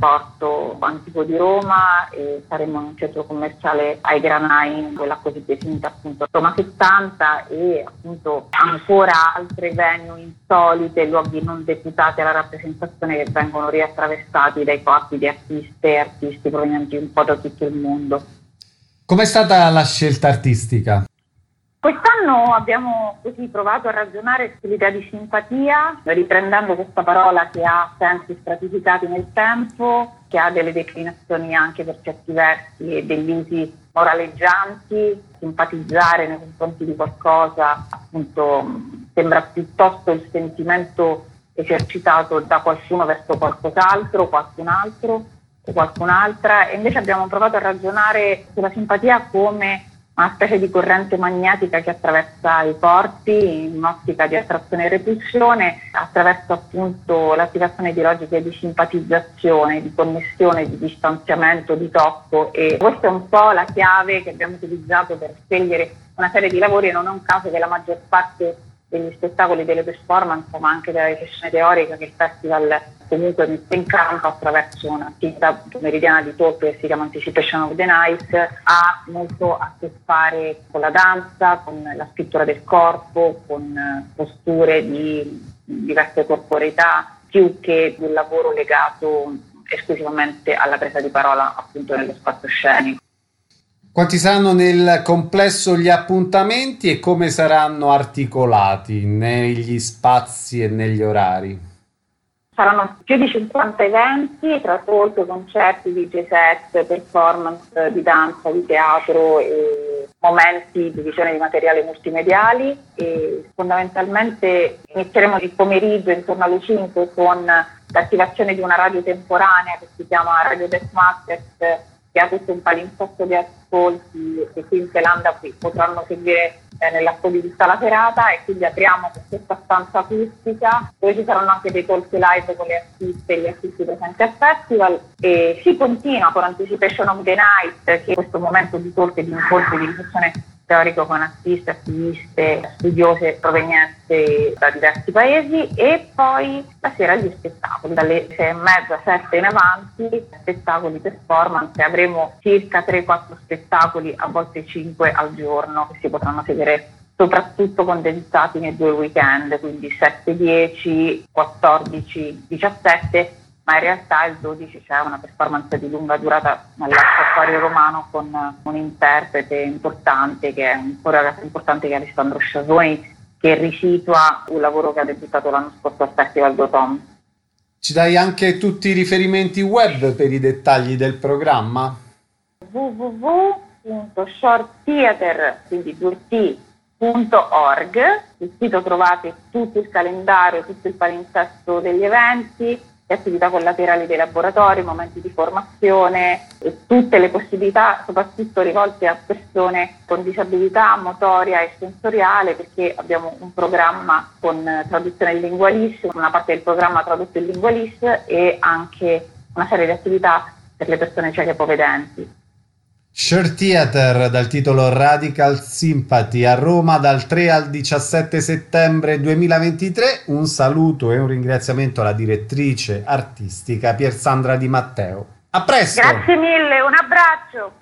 porto antico di Roma, e saremo in un centro commerciale ai Granai, quella così definita appunto Roma 70, e appunto ancora altre venue insolite, luoghi non deputati alla rappresentazione, che vengono riattraversati dai corpi di artiste e artisti provenienti un po' da tutto il mondo. Com'è stata la scelta artistica? Quest'anno abbiamo così provato a ragionare sull'idea di simpatia, riprendendo questa parola che ha sensi stratificati nel tempo, che ha delle declinazioni anche per certi versi e degli usi moraleggianti. Simpatizzare nei confronti di qualcosa, appunto, sembra piuttosto il sentimento esercitato da qualcuno verso qualcos'altro, qualcun altro o qualcun'altra, e invece abbiamo provato a ragionare sulla simpatia come una specie di corrente magnetica che attraversa i corpi in un'ottica di attrazione e repulsione, attraverso appunto l'attivazione di logiche di simpatizzazione, di connessione, di distanziamento, di tocco, e questa è un po' la chiave che abbiamo utilizzato per scegliere una serie di lavori, e non è un caso che la maggior parte degli spettacoli, delle performance, ma anche della riflessione teorica che il festival comunque mette in campo attraverso un'attività pomeridiana di talk che si chiama Anticipation of the Night, ha molto a che fare con la danza, con la scrittura del corpo, con posture di diverse corporeità, più che un lavoro legato esclusivamente alla presa di parola appunto nello spazio scenico. Quanti saranno nel complesso gli appuntamenti e come saranno articolati negli spazi e negli orari? Saranno più di 50 eventi tra talk, concerti, DJ set, performance di danza, di teatro e momenti di visione di materiali multimediali, e fondamentalmente inizieremo il pomeriggio intorno alle 5 con l'attivazione di una radio temporanea che si chiama Radio Death Masters, che ha tutto un palinsotto di ascolti che qui in Zelanda potranno seguire nell'arco di tutta la serata, e quindi apriamo con questa stanza acustica dove ci saranno anche dei talk live con le artiste e gli artisti presenti al festival, e si continua con Anticipation of the Night, che è questo momento di talk e di incontri di riflessione teorico con artiste, attiviste, studiose provenienti da diversi paesi, e poi la sera gli spettacoli dalle 6:30, 7 in avanti, spettacoli, performance. Avremo circa 3-4 spettacoli, a volte 5 al giorno, che si potranno seguire soprattutto condensati nei 2 weekend, quindi 7-10, 14-17, ma in realtà il 12 c'è una performance di lunga durata nell'Acquario Romano con un interprete importante, che è un coreografo importante, che è Alessandro Sciasoni, che risitua un lavoro che ha debuttato l'anno scorso al Festival d'Automne. Ci dai anche tutti i riferimenti web per i dettagli del programma? www.shorttheater, quindi 2t.org. Sul sito trovate tutto il calendario, tutto il palinsesto degli eventi, le attività collaterali dei laboratori, momenti di formazione e tutte le possibilità, soprattutto rivolte a persone con disabilità motoria e sensoriale, perché abbiamo un programma con traduzione in lingua LIS, una parte del programma tradotto in lingua LIS, e anche una serie di attività per le persone cieche e ipovedenti. Short Theater, dal titolo Radical Sympathy, a Roma dal 3 al 17 settembre 2023. Un saluto e un ringraziamento alla direttrice artistica Piersandra Di Matteo. A presto! Grazie mille, un abbraccio!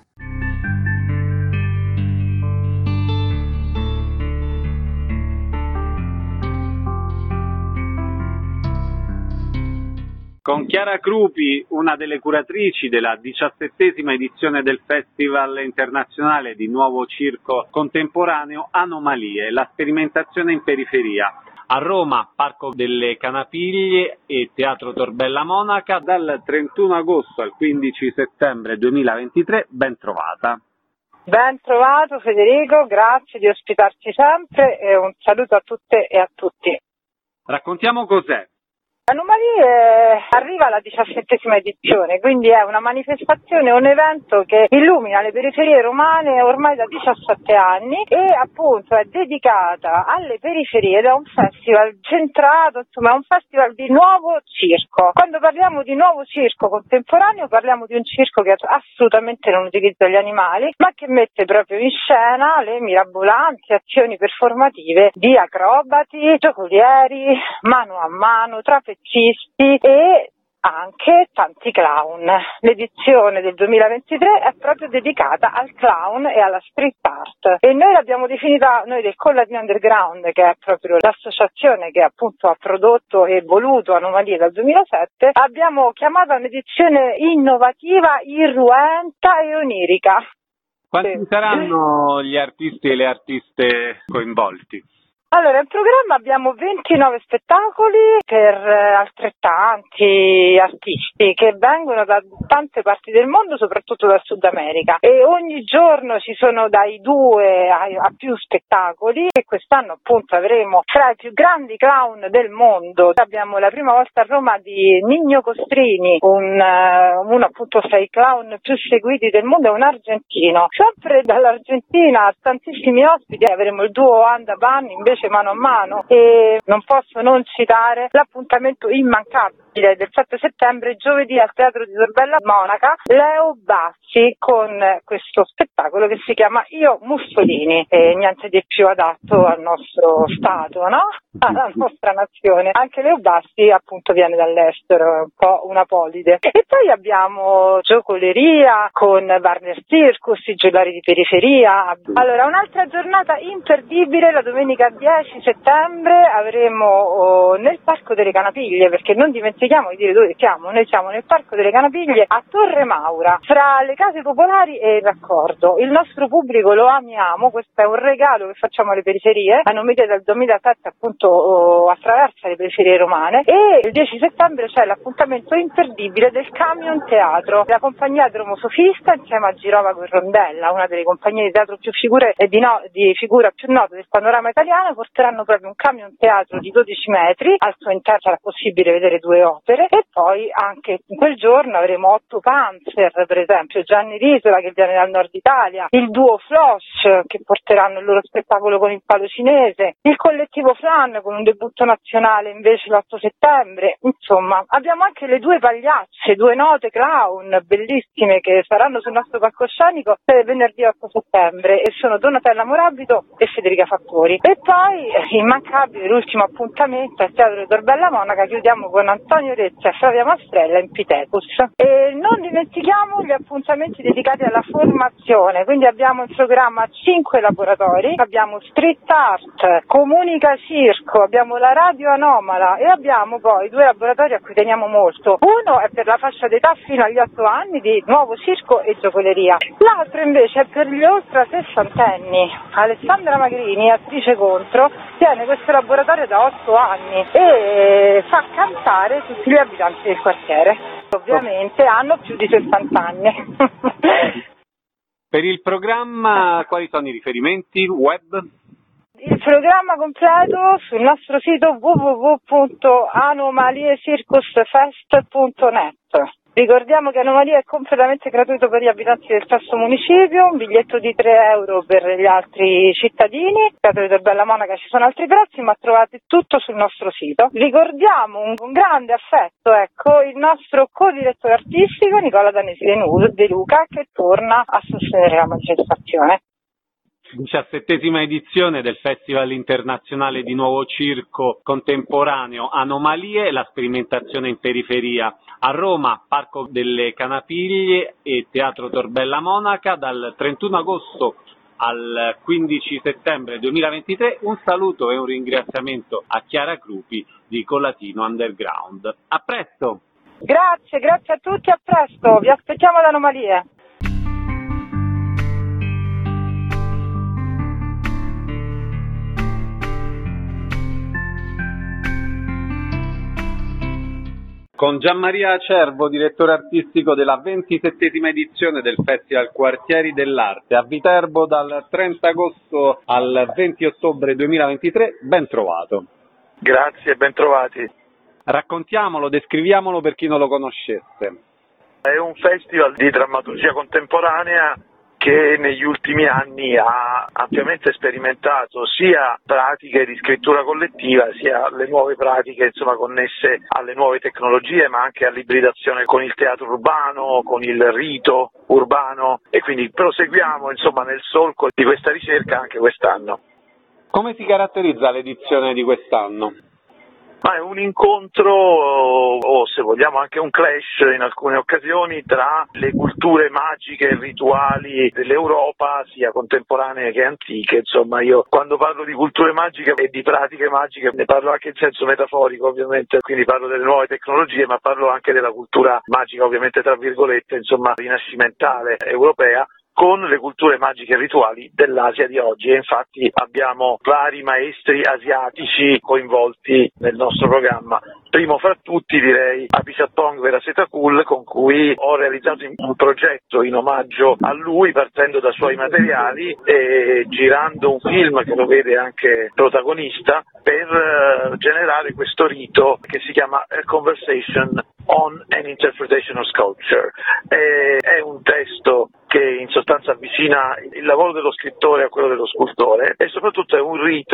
Con Chiara Crupi, una delle curatrici della 17ª edizione del Festival internazionale di Nuovo Circo Contemporaneo Anomalie, la sperimentazione in periferia. A Roma, Parco delle Canapiglie e Teatro Torbella Monaca, dal 31 agosto al 15 settembre 2023. Ben trovata. Ben trovato Federico, grazie di ospitarci sempre e un saluto a tutte e a tutti. Raccontiamo cos'è. Anomalie arriva alla 17ª edizione, quindi è una manifestazione, un evento che illumina le periferie romane ormai da 17 anni e appunto è dedicata alle periferie ed è un festival centrato, insomma è un festival di nuovo circo. Quando parliamo di nuovo circo contemporaneo parliamo di un circo che assolutamente non utilizza gli animali, ma che mette proprio in scena le mirabolanti azioni performative di acrobati, giocolieri, mano a mano, trapezzisti e anche tanti clown. L'edizione del 2023 è proprio dedicata al clown e alla street art e noi l'abbiamo definita, noi del Collatino Underground, che è proprio l'associazione che appunto ha prodotto e voluto Anomalie dal 2007, abbiamo chiamato un'edizione innovativa, irruenta e onirica. Quanti saranno gli artisti e le artiste coinvolti? Allora, in programma abbiamo 29 spettacoli per altrettanti artisti che vengono da tante parti del mondo, soprattutto dal Sud America, e ogni giorno ci sono dai 2 a più spettacoli e quest'anno appunto avremo tra i più grandi clown del mondo. Abbiamo la prima volta a Roma di Nino Costrini, uno appunto fra i clown più seguiti del mondo, è un argentino. Sempre dall'Argentina tantissimi ospiti, avremo il duo Anda Ban invece voce mano a mano, e non posso non citare l'appuntamento immancabile del 7 settembre, giovedì al Teatro di Tor Bella Monaca, Leo Bassi con questo spettacolo che si chiama Io Mussolini, e niente di più adatto al nostro Stato, no? Alla nostra nazione. Anche Leo Bassi appunto viene dall'estero, è un po' una polide. E poi abbiamo giocoleria con Warner Circus, i giullari di periferia. Allora, un'altra giornata imperdibile, la domenica 10 settembre avremo nel Parco delle Canapiglie, perché non dimentichiamo di dire dove siamo, noi siamo nel Parco delle Canapiglie a Torre Maura, fra le case popolari e il raccordo. Il nostro pubblico lo amiamo, questo è un regalo che facciamo alle periferie, a nome del 2007 appunto attraversa le periferie romane, e il 10 settembre c'è l'appuntamento imperdibile del Camion Teatro, la compagnia Dromosofista insieme a Girovago e Rondella, una delle compagnie di teatro più figure e di figura più note del panorama italiano, porteranno proprio un Camion Teatro di 12 metri, al suo interno sarà possibile vedere 2 opere, e poi anche in quel giorno avremo 8 Panzer, per esempio Gianni Risola che viene dal nord Italia, il duo Flosh che porteranno il loro spettacolo con il palo cinese, il collettivo Flan con un debutto nazionale invece l'8 settembre, insomma abbiamo anche le 2 pagliacce, 2 note clown bellissime che saranno sul nostro palcoscenico venerdì 8 settembre, e sono Donatella Morabito e Federica Fattori. E poi immancabile l'ultimo appuntamento al Teatro di Tor Bella Monaca, chiudiamo con Antonio Rezza e Flavia Mastrella in Pitecus. E non dimentichiamo gli appuntamenti dedicati alla formazione, quindi abbiamo in programma 5 laboratori, abbiamo street art, comunica circo, abbiamo la radio anomala, e abbiamo poi 2 laboratori a cui teniamo molto. Uno è per la fascia d'età fino agli 8 anni di nuovo circo e giocoleria, l'altro invece è per gli oltre 60enni. Alessandra Magrini, attrice Contro, tiene questo laboratorio da 8 anni e fa cantare tutti gli abitanti del quartiere, ovviamente hanno più di 60 anni. Per il programma quali sono i riferimenti web? Il programma completo sul nostro sito www.anomaliecircusfest.net. Ricordiamo che Anomalia è completamente gratuito per gli abitanti del stesso municipio, un biglietto di 3 euro per gli altri cittadini. Al Teatro di Tor Bella Monaca ci sono altri prezzi, ma trovate tutto sul nostro sito. Ricordiamo con grande affetto, il nostro co-direttore artistico Nicola Danesi De Luca, che torna a sostenere la manifestazione. 17ª edizione del Festival Internazionale di Nuovo Circo Contemporaneo Anomalie, la sperimentazione in periferia. A Roma, Parco delle Canapiglie e Teatro Tor Bella Monaca, dal 31 agosto al 15 settembre 2023. Un saluto e un ringraziamento a Chiara Crupi di Collatino Underground. A presto! Grazie a tutti, a presto, vi aspettiamo ad Anomalie. Con Gianmaria Acerbo, direttore artistico della 27ª edizione del Festival Quartieri dell'Arte a Viterbo dal 30 agosto al 20 ottobre 2023, ben trovato. Grazie, ben trovati. Raccontiamolo, descriviamolo per chi non lo conoscesse. È un festival di drammaturgia contemporanea che negli ultimi anni ha ampiamente sperimentato sia pratiche di scrittura collettiva, sia le nuove pratiche connesse alle nuove tecnologie, ma anche all'ibridazione con il teatro urbano, con il rito urbano, e quindi proseguiamo nel solco di questa ricerca anche quest'anno. Come si caratterizza l'edizione di quest'anno? Ma è un incontro, o se vogliamo anche un clash in alcune occasioni, tra le culture magiche e rituali dell'Europa, sia contemporanee che antiche. Io quando parlo di culture magiche e di pratiche magiche ne parlo anche in senso metaforico, ovviamente, quindi parlo delle nuove tecnologie, ma parlo anche della cultura magica, ovviamente tra virgolette, rinascimentale europea, con le culture magiche e rituali dell'Asia di oggi, e infatti abbiamo vari maestri asiatici coinvolti nel nostro programma. Primo fra tutti direi Apichatpong Veerasetakul, con cui ho realizzato un progetto in omaggio a lui, partendo da suoi materiali e girando un film che lo vede anche protagonista, per generare questo rito che si chiama A Conversation on an Interpretation of Sculpture. È un testo che in sostanza avvicina il lavoro dello scrittore a quello dello scultore, e soprattutto è un rito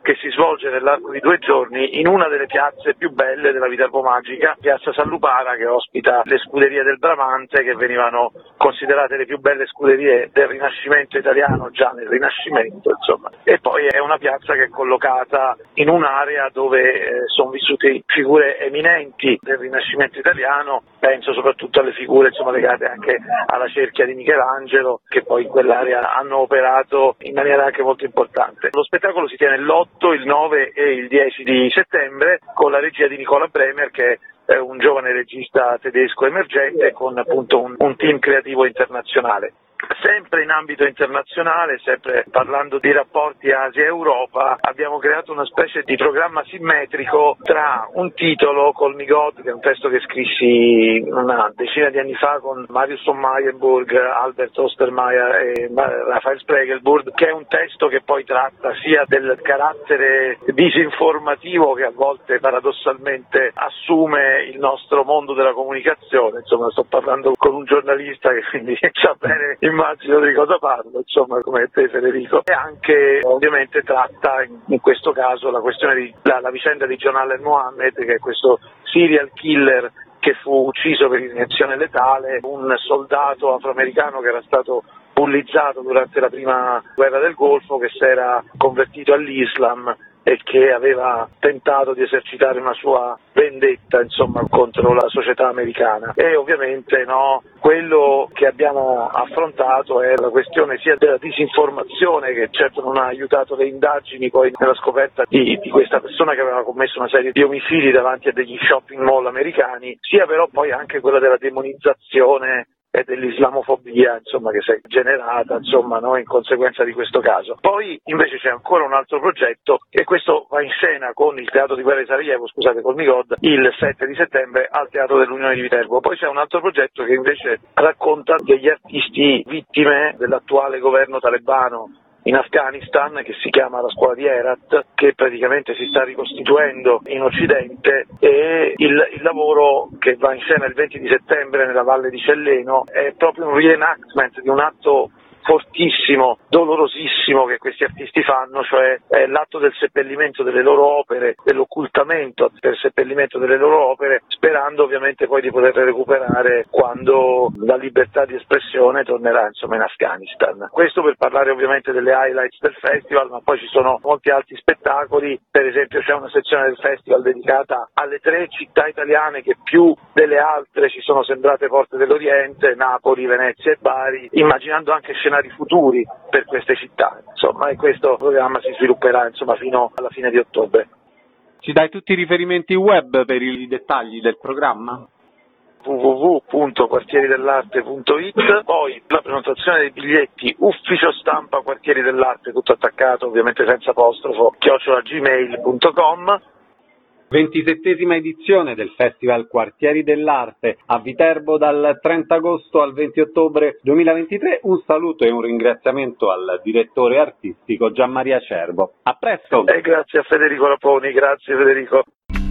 che si svolge nell'arco di 2 giorni in una delle piazze più belle della Viterbo Magica, Piazza San Lupara, che ospita le scuderie del Bramante, che venivano considerate le più belle scuderie del Rinascimento italiano già nel Rinascimento, insomma. E poi è una piazza che è collocata in un'area dove sono vissute figure eminenti del Rinascimento italiano, penso soprattutto alle figure legate anche alla cerchia di Michelangelo, che poi in quell'area hanno operato in maniera anche molto importante. Lo spettacolo si tiene l'8, il 9 e il 10 di settembre con la regia di Nicola Bremer, che è un giovane regista tedesco emergente con appunto un team creativo internazionale. Sempre in ambito internazionale, sempre parlando di rapporti Asia-Europa, abbiamo creato una specie di programma simmetrico tra un titolo, Call Me God, che è un testo che scrissi una decina di anni fa con Marius von Mayenburg, Albert Ostermeier e Raphael Spregelburg, che è un testo che poi tratta sia del carattere disinformativo che a volte paradossalmente assume il nostro mondo della comunicazione. Insomma, sto parlando con un giornalista che quindi sa bene, immagino di cosa parlo, insomma, come te Federico, e anche ovviamente tratta in questo caso la questione di la vicenda di John Allen Mohammed, che è questo serial killer che fu ucciso per iniezione letale, un soldato afroamericano che era stato bullizzato durante la prima guerra del Golfo, che si era convertito all'Islam e che aveva tentato di esercitare una sua vendetta, insomma, contro la società americana. E ovviamente quello che abbiamo affrontato è la questione sia della disinformazione, che certo non ha aiutato le indagini poi nella scoperta di questa persona che aveva commesso una serie di omicidi davanti a degli shopping mall americani, sia però poi anche quella della demonizzazione e dell'islamofobia, insomma, che si è generata, insomma, in conseguenza di questo caso. Poi invece c'è ancora un altro progetto, e questo va in scena con il Teatro di Guerra di Sarajevo, Call Me God, il 7 di settembre al Teatro dell'Unione di Viterbo. Poi c'è un altro progetto che invece racconta degli artisti vittime dell'attuale governo talebano in Afghanistan, che si chiama La Scuola di Herat, che praticamente si sta ricostituendo in Occidente, e il lavoro che va in scena il 20 di settembre nella Valle di Celleno è proprio un reenactment di un atto fortissimo, dolorosissimo che questi artisti fanno, cioè l'atto del seppellimento delle loro opere, dell'occultamento del seppellimento delle loro opere, sperando ovviamente poi di poterle recuperare quando la libertà di espressione tornerà, insomma, in Afghanistan. Questo per parlare ovviamente delle highlights del festival, ma poi ci sono molti altri spettacoli. Per esempio c'è una sezione del festival dedicata alle 3 città italiane che più delle altre ci sono sembrate porte dell'Oriente: Napoli, Venezia e Bari, immaginando anche scenari futuri per queste città, insomma, e questo programma si svilupperà, insomma, fino alla fine di ottobre. Ci dai tutti i riferimenti web per i dettagli del programma? www.quartieridell'arte.it, poi la prenotazione dei biglietti ufficio stampa Quartieri dell'Arte, tutto attaccato, ovviamente senza apostrofo, @gmail.com. 27ª edizione del Festival Quartieri dell'Arte a Viterbo dal 30 agosto al 20 ottobre 2023. Un saluto e un ringraziamento al direttore artistico Gianmaria Cerbo. A presto! E grazie a Federico Raponi, grazie Federico.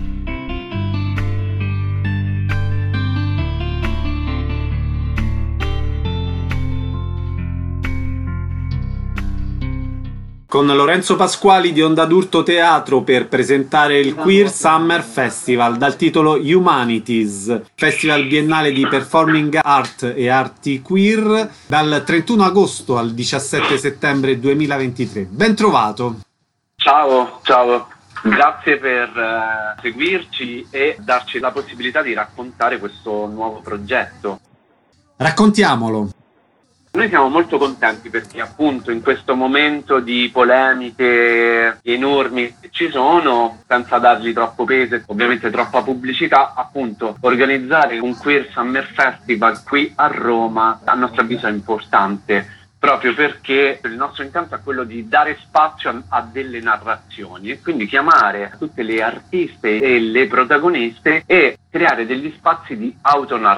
Con Lorenzo Pasquali di Onda d'Urto Teatro per presentare il Queer Summer Festival dal titolo Humanities, festival biennale di performing art e arti queer dal 31 agosto al 17 settembre 2023. Ben trovato! Ciao, grazie per seguirci e darci la possibilità di raccontare questo nuovo progetto. Raccontiamolo! Noi siamo molto contenti perché appunto in questo momento di polemiche enormi che ci sono, senza dargli troppo peso e ovviamente troppa pubblicità, appunto organizzare un Queer Summer Festival qui a Roma a nostro avviso è importante, proprio perché il nostro intento è quello di dare spazio a delle narrazioni e quindi chiamare tutte le artiste e le protagoniste e creare degli spazi di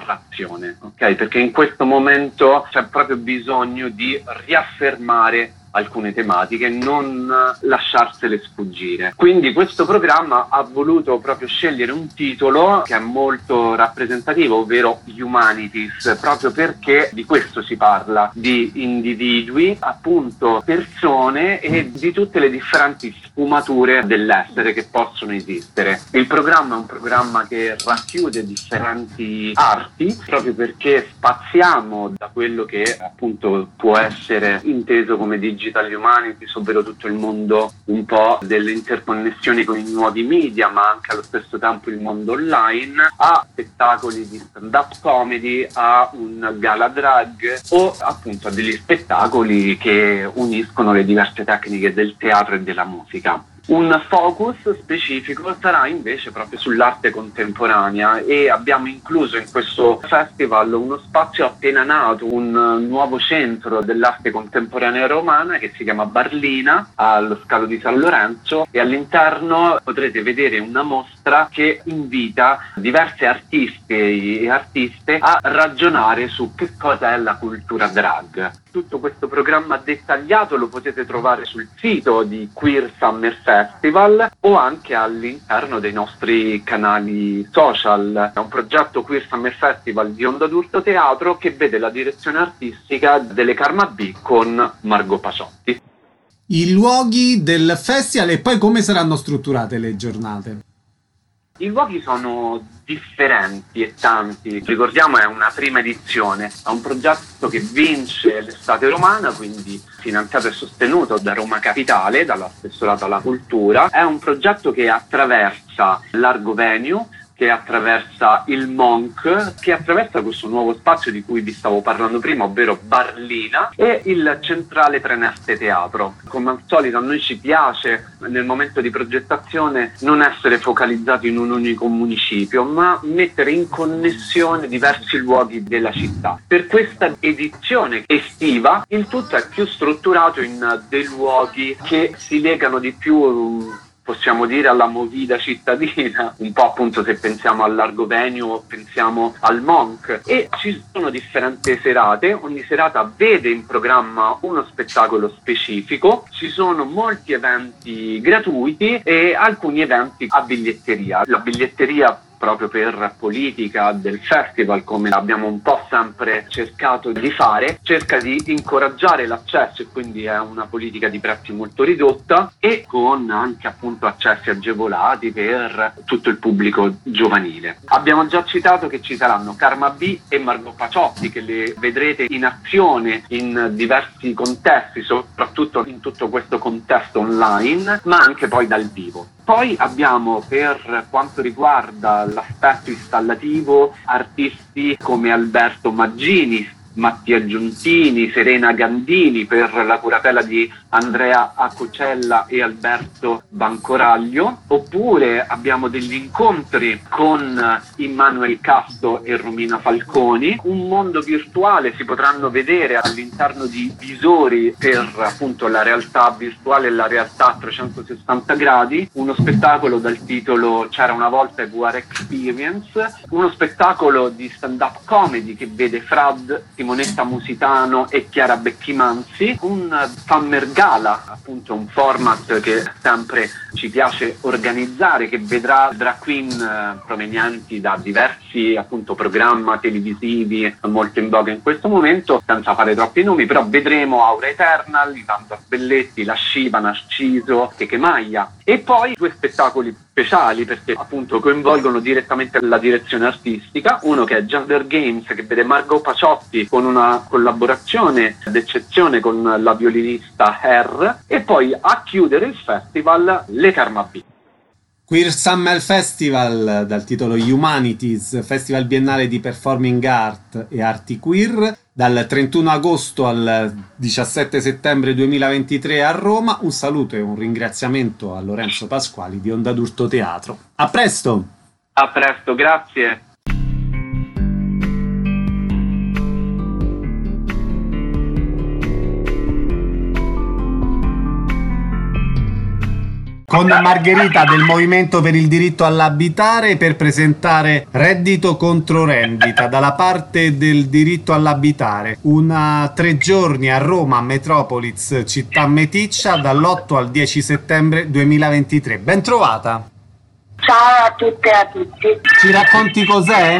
autonarrazione, ok? Perché in questo momento c'è proprio bisogno di riaffermare alcune tematiche, non lasciarsele sfuggire. Quindi questo programma ha voluto proprio scegliere un titolo che è molto rappresentativo, ovvero Humanities, proprio perché di questo si parla, di individui, appunto persone e di tutte le differenti sfumature dell'essere che possono esistere. Il programma è un programma che racchiude differenti arti, proprio perché spaziamo da quello che appunto può essere inteso come digital humanities, ovvero tutto il mondo un po' delle interconnessioni con i nuovi media, ma anche allo stesso tempo il mondo online, a spettacoli di stand-up comedy, a un gala drag o appunto a degli spettacoli che uniscono le diverse tecniche del teatro e della musica. Un focus specifico sarà invece proprio sull'arte contemporanea e abbiamo incluso in questo festival uno spazio appena nato, un nuovo centro dell'arte contemporanea romana che si chiama Barlina, allo Scalo di San Lorenzo, e all'interno potrete vedere una mostra che invita diversi artisti e artiste a ragionare su che cosa è la cultura drag. Tutto questo programma dettagliato lo potete trovare sul sito di Queer Summer Festival o anche all'interno dei nostri canali social. È un progetto Queer Summer Festival di Onda d'Urto Teatro che vede la direzione artistica delle Karma B con Margot Paciotti. I luoghi del festival e poi come saranno strutturate le giornate? I luoghi sono differenti e tanti. Ricordiamo, è una prima edizione, è un progetto che vince l'estate romana, quindi finanziato e sostenuto da Roma Capitale, dall'assessorato alla cultura. È un progetto che attraversa l'Argo Venue, che attraversa il Monk, che attraversa questo nuovo spazio di cui vi stavo parlando prima, ovvero Barlina, e il Centrale Treneste Teatro. Come al solito a noi ci piace nel momento di progettazione non essere focalizzati in un unico municipio, ma mettere in connessione diversi luoghi della città. Per questa edizione estiva il tutto è più strutturato in dei luoghi che si legano di più, possiamo dire, alla movida cittadina, un po' appunto se pensiamo al Largo Venue o pensiamo al Monk, e ci sono differenti serate, ogni serata vede in programma uno spettacolo specifico, ci sono molti eventi gratuiti e alcuni eventi a biglietteria. La biglietteria, proprio per politica del festival, come abbiamo un po' sempre cercato di fare, cerca di incoraggiare l'accesso e quindi è una politica di prezzi molto ridotta e con anche appunto accessi agevolati per tutto il pubblico giovanile. Abbiamo già citato che ci saranno Karma B e Margot Paciotti, che le vedrete in azione in diversi contesti, soprattutto in tutto questo contesto online, ma anche poi dal vivo. Poi abbiamo, per quanto riguarda l'aspetto installativo, artisti come Alberto Maggini, Mattia Giuntini, Serena Gandini per la curatela di Andrea Acocella e Alberto Bancoraglio, oppure abbiamo degli incontri con Immanuel Casto e Romina Falconi. Un mondo virtuale, si potranno vedere all'interno di visori per appunto la realtà virtuale e la realtà a 360 gradi, uno spettacolo dal titolo C'era una volta VR Experience, uno spettacolo di stand-up comedy che vede Frad, Simonetta Musitano e Chiara Becchimanzi, un Summer Gala, appunto un format che sempre ci piace organizzare, che vedrà drag queen provenienti da diversi appunto programmi televisivi molto in voga in questo momento, senza fare troppi nomi, però vedremo Aura Eternal, Ivanda Belletti, La Sciva, Narciso, Cheche Maglia, e poi due spettacoli speciali perché appunto coinvolgono direttamente la direzione artistica, uno che è Gender Games, che vede Margot Paciotti con una collaborazione d'eccezione con la violinista Her, e poi a chiudere il festival le Karma B. Queer Summer Festival, dal titolo Humanities, festival biennale di performing art e arti queer, dal 31 agosto al 17 settembre 2023 a Roma. Un saluto e un ringraziamento a Lorenzo Pasquali di Onda d'Urto Teatro. A presto! A presto, grazie! con Margherita del Movimento per il Diritto all'Abitare per presentare Reddito contro rendita dalla parte del diritto all'abitare. 3 giorni a Roma, Metropolis, città meticcia, dall'8 al 10 settembre 2023. Ben trovata! Ciao a tutte e a tutti. Ci racconti cos'è?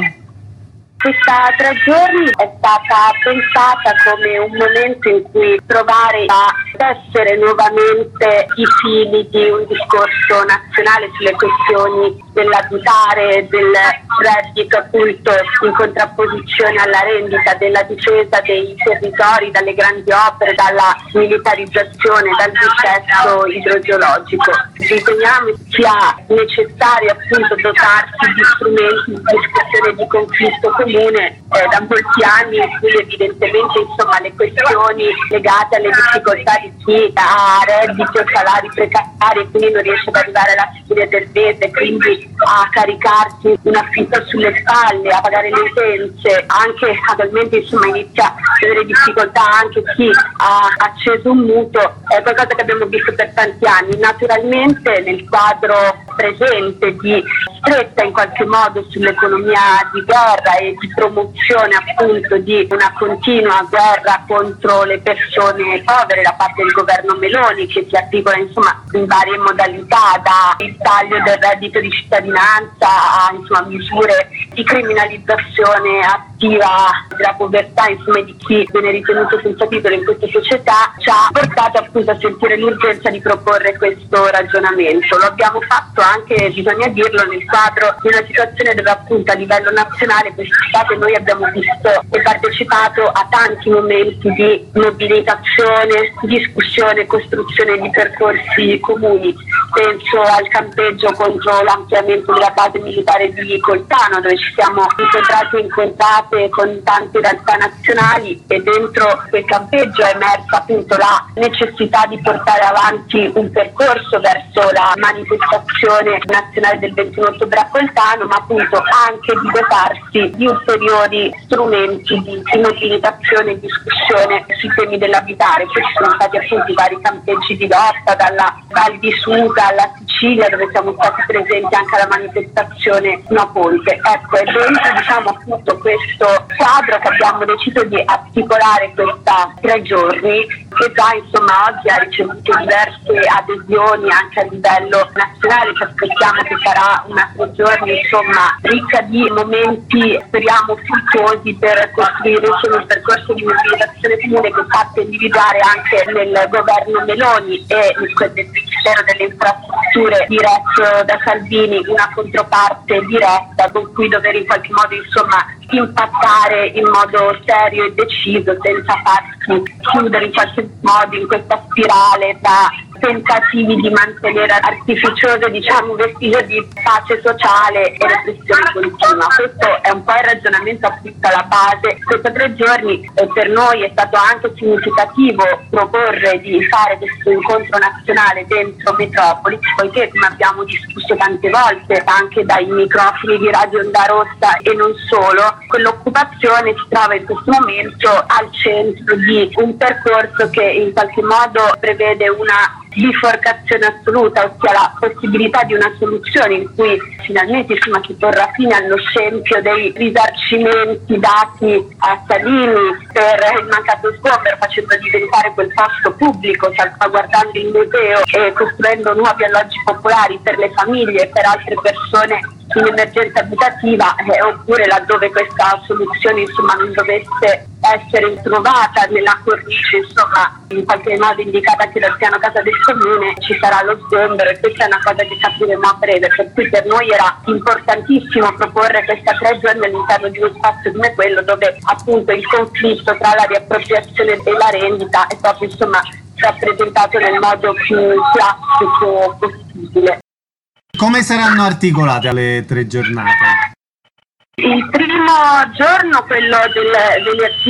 Questa 3 giorni è stata pensata come un momento in cui provare a essere nuovamente i fili di un discorso nazionale sulle questioni dell'abitare, del reddito appunto in contrapposizione alla rendita, della difesa dei territori dalle grandi opere, dalla militarizzazione, dal dissesto idrogeologico. Riteniamo sia necessario appunto dotarsi di strumenti di discussione di conflitto comune da molti anni, in cui evidentemente insomma le questioni legate alle difficoltà di chi ha redditi o salari precari e quindi non riesce ad arrivare alla fine del mese, quindi a caricarsi un affitto sulle spalle, a pagare le utenze, anche attualmente insomma inizia a avere difficoltà anche chi ha acceso un mutuo, è qualcosa che abbiamo visto per tanti anni. Naturalmente nel quadro presente di stretta in qualche modo sull'economia di guerra e di promozione appunto di una continua guerra contro le persone povere da parte del governo Meloni, che si articola insomma in varie modalità, da il taglio del reddito di cittadinanza a insomma misure di criminalizzazione attiva della povertà insomma di chi viene ritenuto senza titolo in questa società, ci ha portato appunto a sentire l'urgenza di proporre questo ragionamento. Lo abbiamo fatto anche, bisogna dirlo, nel quadro di una situazione dove appunto a livello nazionale quest'estate noi abbiamo visto e partecipato a tanti momenti di mobilitazione, discussione, costruzione di percorsi comuni. Penso al campeggio contro l'ampliamento della base militare di Coltano, dove ci siamo incontrati e incontrate con tante realtà nazionali, e dentro quel campeggio è emersa appunto la necessità di portare avanti un percorso verso la manifestazione nazionale del 21 ottobre a Coltano, ma appunto anche di dotarsi di ulteriori strumenti di mobilitazione e discussione sui temi dell'abitare. Poi ci sono stati appunto i vari campeggi di lotta, dalla Val di Susa alla Sicilia, dove siamo stati presenti anche alla manifestazione No Ponte. Ecco, è dentro diciamo appunto questo quadro che abbiamo deciso di articolare questa 3 giorni, che già insomma oggi ha ricevuto diverse adesioni anche a livello nazionale. Ci aspettiamo che sarà una 3 giorni insomma ricca di momenti, speriamo fruttuosi, per costruire insomma un percorso di mobilitazione comune che sappia individuare anche nel governo Meloni e nel Ministero delle Infrastrutture diretto da Salvini una controparte diretta con cui dover in qualche modo insomma impattare in modo serio e deciso, senza farsi chiudere in qualche modo in questa spirale da tentativi di mantenere artificioso diciamo vestigio di pace sociale e repressione continua. Questo è un po' il ragionamento appunto alla base. Questi 3 giorni per noi è stato anche significativo proporre di fare questo incontro nazionale dentro Metropolis, poiché come abbiamo discusso tante volte anche dai microfoni di Radio Onda Rossa e non solo, quell'occupazione si trova in questo momento al centro di un percorso che in qualche modo prevede una biforcazione assoluta, ossia la possibilità di una soluzione in cui finalmente insomma si porrà fine allo scempio dei risarcimenti dati a Salini per il mancato sgombero, facendo diventare quel posto pubblico, salvaguardando il museo e costruendo nuovi alloggi popolari per le famiglie e per altre persone in emergenza abitativa, oppure laddove questa soluzione insomma non dovesse essere trovata nella cornice insomma in qualche modo indicata anche dal piano casa del comune, ci sarà lo sgombero, e questa è una cosa che capiremo a breve, per cui per noi era importantissimo proporre questa 3 giorni all'interno di uno spazio come quello dove appunto il conflitto tra la riappropriazione e la rendita è proprio insomma rappresentato nel modo più classico possibile. Come saranno articolate le 3 giornate? Il primo giorno, quello delle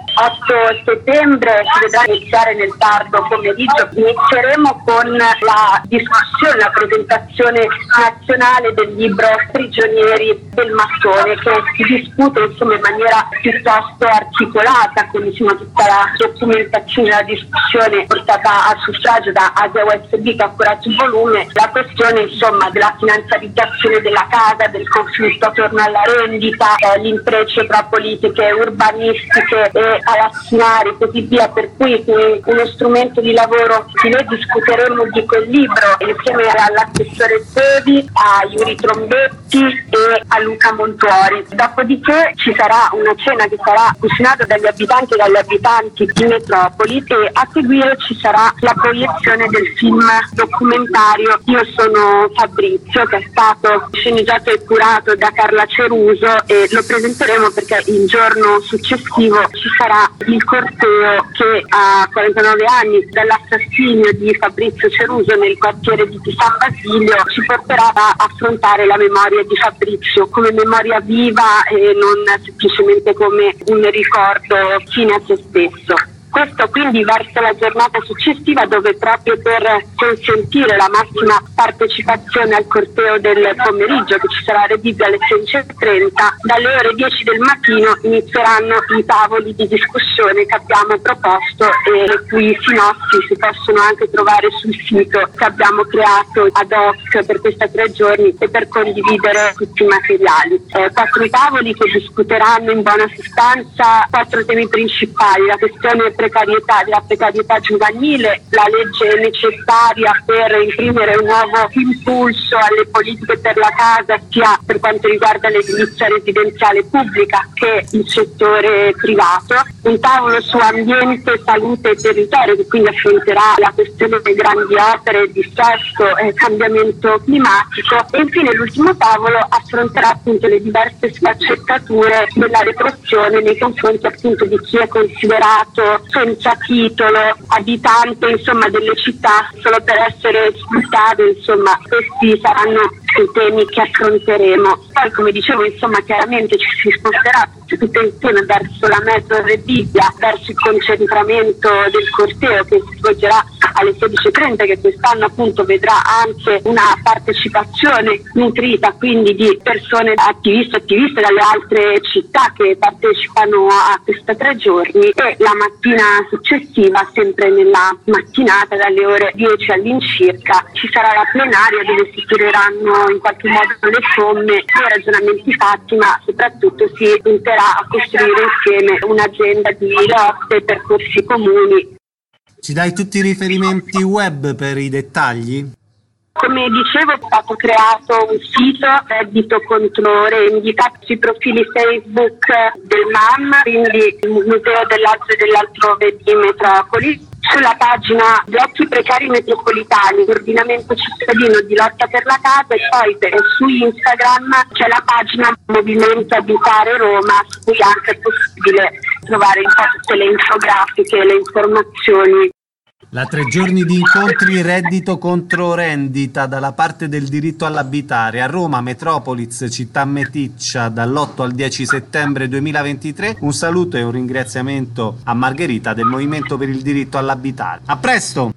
8 settembre si vedrà iniziare nel tardo pomeriggio. Inizieremo con la discussione, la presentazione nazionale del libro Prigionieri del mattone, che si discute insomma in maniera piuttosto articolata, con tutta la documentazione, la discussione portata a suffragio da Asia USB che ha curato il volume, la questione insomma della finanziarizzazione della casa, del conflitto attorno alla rendita, l'intreccio tra politiche urbanistiche e palazzinari e così via, per cui uno strumento di lavoro che noi discuteremo di quel libro insieme all'assessore Sevi, a Yuri Trombetti e a Luca Montuori. Dopodiché ci sarà una cena che sarà cucinata dagli abitanti e dalle abitanti di Metropoli e a seguire ci sarà la proiezione del film documentario Io sono Fabrizio, che è stato sceneggiato e curato da Carla Ceruso, e lo presenteremo perché il giorno successivo ci sarà il corteo che a 49 anni dall'assassinio di Fabrizio Ceruso nel quartiere di San Basilio ci porterà a affrontare la memoria di Fabrizio come memoria viva e non semplicemente come un ricordo fine a se stesso. Questo quindi verso la giornata successiva, dove proprio per consentire la massima partecipazione al corteo del pomeriggio, che ci sarà a Rebibbia alle 16:30, dalle ore 10 del mattino inizieranno i tavoli di discussione che abbiamo proposto e le cui sinossi si possono anche trovare sul sito che abbiamo creato ad hoc per questi 3 giorni e per condividere tutti i materiali. 4 tavoli che discuteranno in buona sostanza 4 temi principali: la questione della precarietà giovanile, la legge necessaria per imprimere un nuovo impulso alle politiche per la casa, sia per quanto riguarda l'edilizia residenziale pubblica che il settore privato, un tavolo su ambiente, salute e territorio, che quindi affronterà la questione delle grandi opere, dissesto e cambiamento climatico, e infine l'ultimo tavolo affronterà appunto le diverse sfaccettature della repressione nei confronti appunto di chi è considerato senza titolo, abitante insomma delle città solo per essere sfruttato. Insomma, questi saranno i temi che affronteremo. Poi, come dicevo, insomma, chiaramente ci si sposterà tutto insieme verso la metro Rebibbia, verso il concentramento del corteo che si svolgerà alle 16:30, che quest'anno appunto vedrà anche una partecipazione nutrita quindi di persone attiviste dalle altre città che partecipano a questi 3 giorni, e la mattina successiva, sempre nella mattinata dalle ore 10 all'incirca, ci sarà la plenaria dove si tireranno in qualche modo le somme dei ragionamenti fatti, ma soprattutto si punterà a costruire insieme un'agenda di lotte e percorsi comuni. Ci dai tutti i riferimenti web per i dettagli? Come dicevo, è stato creato un sito, Reddito contro Rendita, sui profili Facebook del MAM, quindi il Museo dell'Altro e dell'Altrove di Metropoli, sulla pagina Blocchi Precari Metropolitani, Ordinamento Cittadino di Lotta per la Casa, e poi su Instagram c'è la pagina Movimento Abitare Roma, su cui anche è possibile trovare un po' tutte le infografiche, le informazioni. La 3 giorni di incontri Reddito contro Rendita dalla parte del diritto all'abitare a Roma, Metropolis, Città Meticcia, dall'8 al 10 settembre 2023. Un saluto e un ringraziamento a Margherita del Movimento per il Diritto all'Abitare. A presto!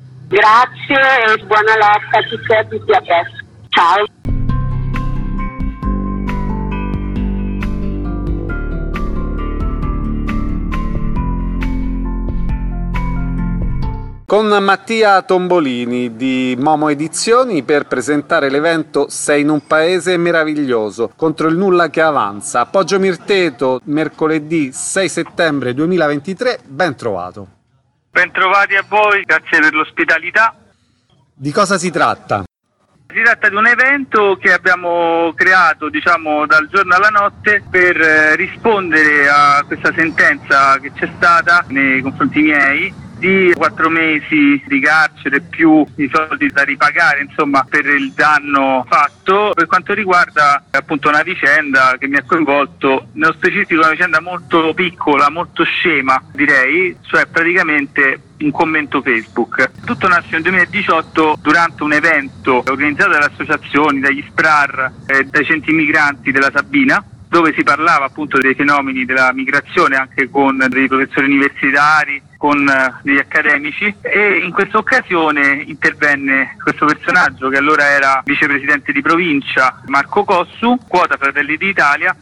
Grazie e buona lotta a tutti e a tutti, a presto. Ciao! Con Mattia Tombolini di Momo Edizioni per presentare l'evento Sei in un paese meraviglioso, contro il nulla che avanza, a Poggio Mirteto, mercoledì 6 settembre 2023. Ben trovato. Ben trovati a voi, grazie per l'ospitalità. Di cosa si tratta? Si tratta di un evento che abbiamo creato, dal giorno alla notte per rispondere a questa sentenza che c'è stata nei confronti miei di 4 mesi di carcere più i soldi da ripagare, per il danno fatto, per quanto riguarda appunto una vicenda che mi ha coinvolto, nello specifico una vicenda molto piccola, molto scema direi, cioè praticamente un commento Facebook. Tutto nasce nel 2018 durante un evento organizzato dalle associazioni, dagli SPRAR e dai centri migranti della Sabina, dove si parlava appunto dei fenomeni della migrazione anche con dei professori universitari, con degli accademici, e in questa occasione intervenne questo personaggio che allora era vicepresidente di provincia, Marco Cossu, quota Fratelli d'Italia,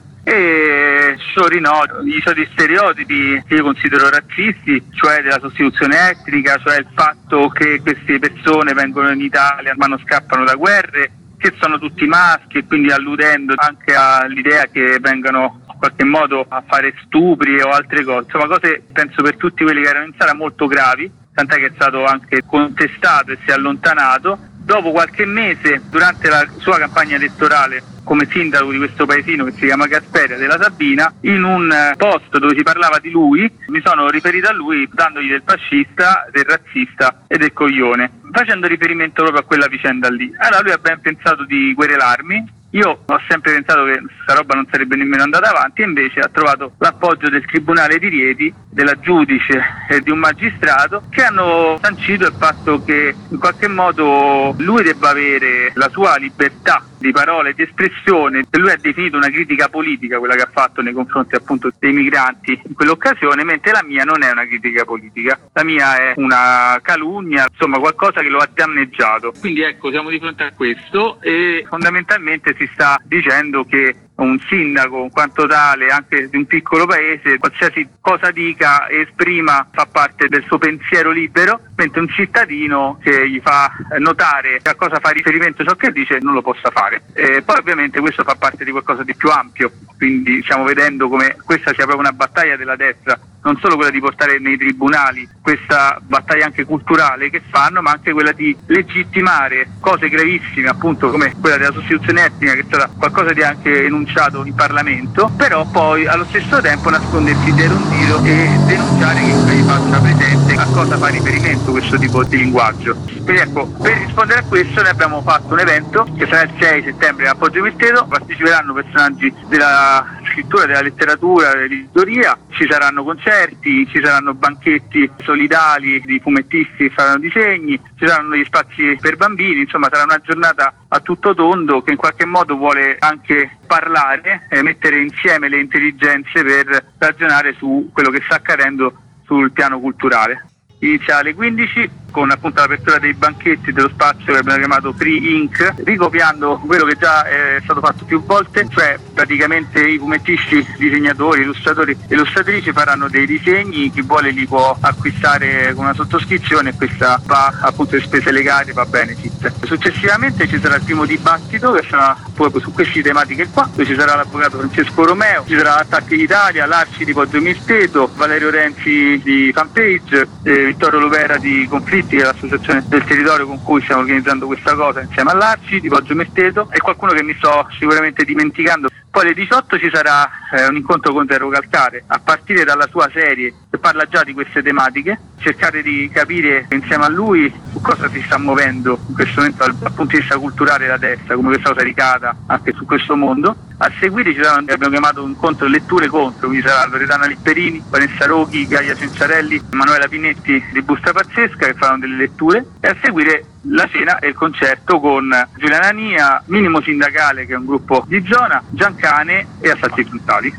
e sciorinò i soliti stereotipi che io considero razzisti, cioè della sostituzione etnica, cioè il fatto che queste persone vengono in Italia ma non scappano da guerre, che sono tutti maschi, e quindi alludendo anche all'idea che vengano in qualche modo a fare stupri o altre cose, insomma cose penso per tutti quelli che erano in sala molto gravi, tant'è che è stato anche contestato e si è allontanato. Dopo qualche mese, durante la sua campagna elettorale come sindaco di questo paesino che si chiama Gasperia della Sabina, in un post dove si parlava di lui, mi sono riferito a lui dandogli del fascista, del razzista e del coglione, facendo riferimento proprio a quella vicenda lì. Allora lui ha ben pensato di querelarmi. Io ho sempre pensato che questa roba non sarebbe nemmeno andata avanti, e invece ha trovato l'appoggio del Tribunale di Rieti, della giudice e di un magistrato, che hanno sancito il fatto che in qualche modo lui debba avere la sua libertà di parola e di espressione, che lui ha definito una critica politica, quella che ha fatto nei confronti appunto dei migranti in quell'occasione, mentre la mia non è una critica politica, la mia è una calunnia, insomma qualcosa che lo ha danneggiato. Quindi ecco, siamo di fronte a questo, e fondamentalmente si sta dicendo che un sindaco in quanto tale anche di un piccolo paese, qualsiasi cosa dica e esprima fa parte del suo pensiero libero, mentre un cittadino che gli fa notare a cosa fa riferimento ciò che dice non lo possa fare. Poi ovviamente questo fa parte di qualcosa di più ampio, quindi stiamo vedendo come questa sia proprio una battaglia della destra, non solo quella di portare nei tribunali questa battaglia anche culturale che fanno, ma anche quella di legittimare cose gravissime, appunto come quella della sostituzione etnica, che è stata qualcosa di anche enunciato in Parlamento, però poi allo stesso tempo nascondersi dietro un dito e denunciare che gli faccia presente a cosa fa riferimento questo tipo di linguaggio. Quindi ecco, per rispondere a questo noi abbiamo fatto un evento che sarà il 6 settembre a Poggio Mirteto, parteciperanno personaggi della scrittura, della letteratura, dell'editoria, ci saranno concerti, ci saranno banchetti solidali di fumettisti che faranno disegni, ci saranno degli spazi per bambini, insomma sarà una giornata a tutto tondo che in qualche modo vuole anche parlare e mettere insieme le intelligenze per ragionare su quello che sta accadendo sul piano culturale. Inizia alle 15 con appunto l'apertura dei banchetti dello spazio che abbiamo chiamato Free Ink, ricopiando quello che già è stato fatto più volte, cioè praticamente i fumettisti, disegnatori, illustratori e illustratrici faranno dei disegni, chi vuole li può acquistare con una sottoscrizione e questa va appunto alle spese legali, va benefit. Successivamente ci sarà il primo dibattito che sarà proprio su queste tematiche qua, dove ci sarà l'avvocato Francesco Romeo, ci sarà l'Attacchi d'Italia, l'Arci di Poggio Mirteto, Valerio Renzi di Fanpage, Vittorio Lupera di Conflitti, che è l'associazione del territorio con cui stiamo organizzando questa cosa insieme all'Arci di Poggio Mirteto, e qualcuno che mi sto sicuramente dimenticando. Poi alle 18 ci sarà un incontro con Terro Calcare, a partire dalla sua serie che parla già di queste tematiche, cercare di capire insieme a lui su cosa si sta muovendo in questo momento dal punto di vista culturale la destra, come questa cosa è ricada anche su questo mondo. A seguire ci sarà, abbiamo chiamato un incontro letture contro, quindi sarà Loredana Lipperini, Vanessa Roghi, Gaia Cenciarelli, Manuela Pinetti di Busta Pazzesca che faranno delle letture, e a seguire la cena e il concerto con Giuliana Ania, Minimo Sindacale che è un gruppo di zona, Giancane e Assalti Frontali.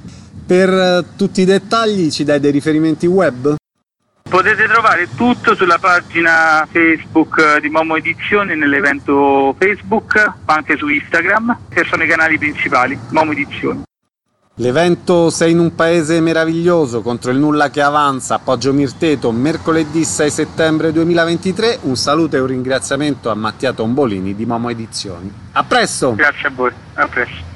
Per tutti i dettagli ci dai dei riferimenti web? Potete trovare tutto sulla pagina Facebook di Momo Edizioni, nell'evento Facebook, ma anche su Instagram, che sono i canali principali, Momo Edizioni. L'evento Sei in un paese meraviglioso contro il nulla che avanza a Poggio Mirteto, mercoledì 6 settembre 2023. Un saluto e un ringraziamento a Mattia Tombolini di Momo Edizioni. A presto! Grazie a voi, a presto.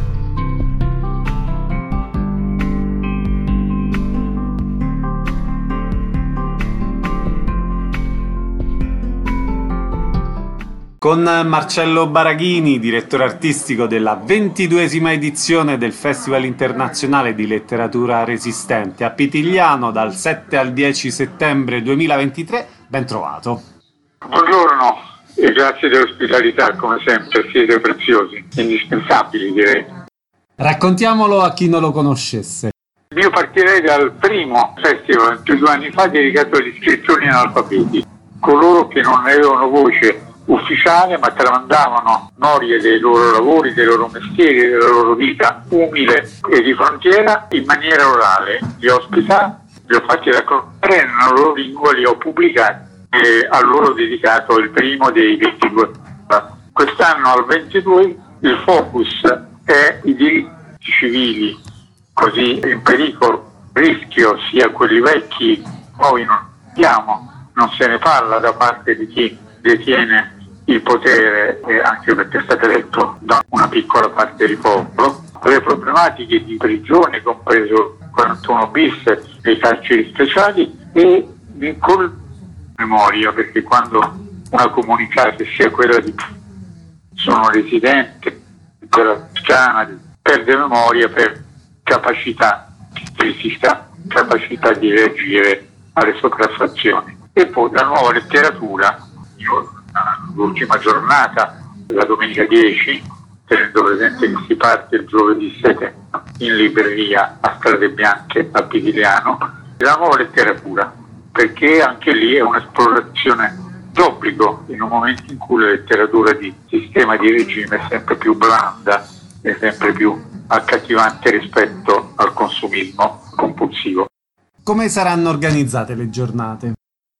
Con Marcello Baraghini, direttore artistico della 22esima edizione del Festival Internazionale di Letteratura Resistente a Pitigliano dal 7 al 10 settembre 2023, ben trovato. Buongiorno e grazie dell'ospitalità, come sempre, siete preziosi, indispensabili direi. Raccontiamolo a chi non lo conoscesse. Io partirei dal primo festival, più 2 anni fa, dedicato agli scrittori analfabeti, coloro che non avevano voce ufficiale, ma tramandavano memorie dei loro lavori, dei loro mestieri, della loro vita umile e di frontiera in maniera orale. Li ho ospitati, li ho fatti raccontare nella loro lingua, li ho pubblicati e a loro dedicato il primo dei 22. Quest'anno al 22 il focus è i diritti civili, così in pericolo, rischio sia quelli vecchi, poi non se ne parla da parte di chi detiene il potere, anche perché è stato eletto da una piccola parte del popolo, le problematiche di prigione, compreso 41 bis e i carceri speciali, e con memoria, perché quando una comunità, che sia quella di sono residente della Toscana, perde memoria per capacità fisica, capacità di reagire alle sopraffazioni. E poi la nuova letteratura, l'ultima giornata, la domenica 10, tenendo presente che si parte il giovedì 7 in libreria a Strade Bianche a Pitigliano, la nuova letteratura, perché anche lì è un'esplorazione d'obbligo in un momento in cui la letteratura di sistema di regime è sempre più blanda e sempre più accattivante rispetto al consumismo compulsivo. Come saranno organizzate le giornate?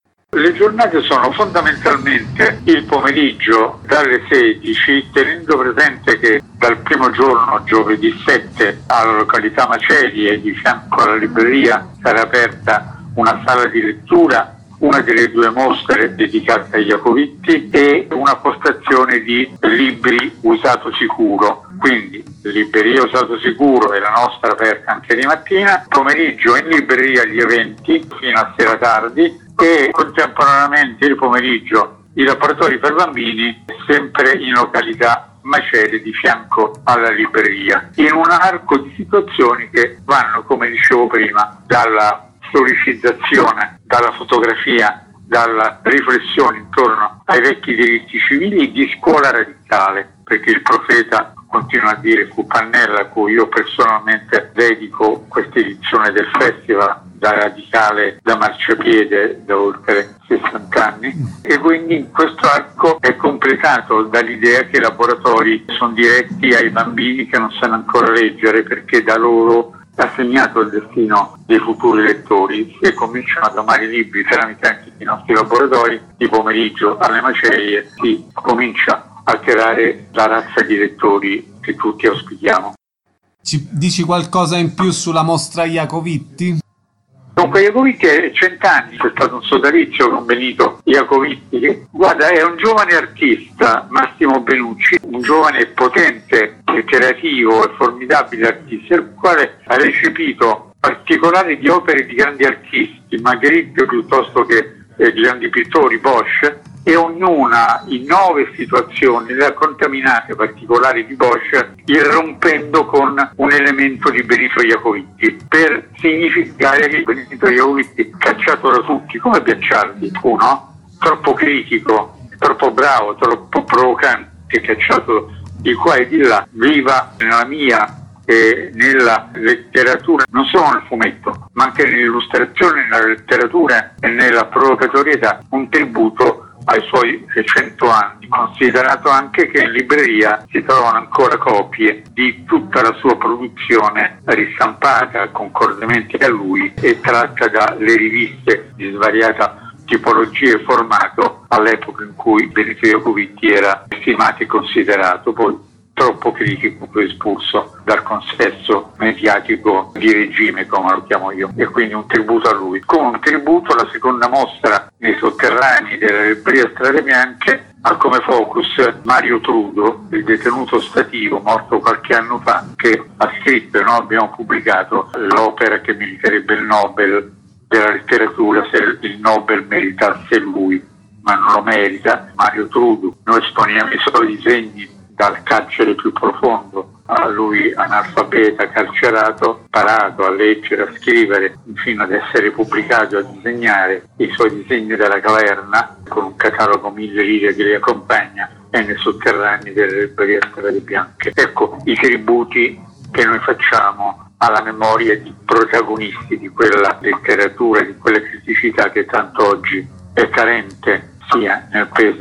Le giornate sono fondamentalmente il pomeriggio dalle 16, tenendo presente che dal primo giorno, giovedì 7, alla località Macerie, di fianco alla libreria, sarà aperta una sala di lettura, una delle due mostre dedicate ai Jacovitti e una postazione di libri usato sicuro. Quindi libreria usato sicuro e la nostra aperta anche di mattina, pomeriggio in libreria gli eventi fino a sera tardi e contemporaneamente il pomeriggio i laboratori per bambini, sempre in località Macerie di fianco alla libreria, in un arco di situazioni che vanno, come dicevo prima, dalla storicizzazione, dalla fotografia, dalla riflessione intorno ai vecchi diritti civili di scuola radicale, perché il profeta continua a dire, fu Pannella, a cui io personalmente dedico questa edizione del festival, da radicale, da marciapiede da oltre 60 anni, e quindi questo arco è completato dall'idea che i laboratori sono diretti ai bambini che non sanno ancora leggere, perché da loro è segnato il destino dei futuri lettori e cominciano a domare libri tramite anche i nostri laboratori. Di pomeriggio alle Macerie si comincia a creare la razza di lettori che tutti auspichiamo. Ci dici qualcosa in più sulla mostra Jacovitti? Dunque Jacovitti è 100 anni, c'è stato un sodalizio con Benito Jacovitti, che guarda, è un giovane artista, Massimo Benucci, un giovane potente e creativo e formidabile artista, il quale ha recepito particolari di opere di grandi artisti, Magritte piuttosto che grandi pittori, Bosch, e ognuna in 9 situazioni le ha contaminate particolari di Bosch, irrompendo con un elemento di Benito Jacovitti, per significare che Benito Jacovitti, cacciato da tutti come Bianciardi, uno troppo critico, troppo bravo, troppo provocante, cacciato di qua e di là, viva nella mia e nella letteratura, non solo nel fumetto, ma anche nell'illustrazione, nella letteratura e nella provocatorietà, un tributo ai suoi 100 anni, considerato anche che in libreria si trovano ancora copie di tutta la sua produzione ristampata concordemente a lui e tratta dalle riviste di svariata tipologia e formato all'epoca in cui Benito Jacovitti era stimato e considerato, poi troppo critico, espulso dal consesso mediatico di regime, come lo chiamo io, e quindi un tributo a lui. Come un tributo la seconda mostra nei sotterranei della libreria Strade Bianche ha come focus Mario Trudo, il detenuto stativo morto qualche anno fa, che ha scritto e noi abbiamo pubblicato l'opera che meriterebbe il Nobel della letteratura se il Nobel meritasse lui, ma non lo merita Mario Trudo. Noi esponiamo i suoi disegni dal carcere più profondo, a lui analfabeta, carcerato, imparato a leggere, a scrivere, fino ad essere pubblicato, a disegnare i suoi disegni della caverna, con un catalogo 1000 lire che li accompagna, e nei sotterranei delle librerie Strade Bianche. Ecco i tributi che noi facciamo alla memoria di protagonisti di quella letteratura, di quelle criticità che tanto oggi è carente sia nel paese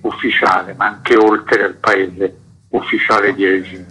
ufficiale, ma anche oltre al paese ufficiale di regime.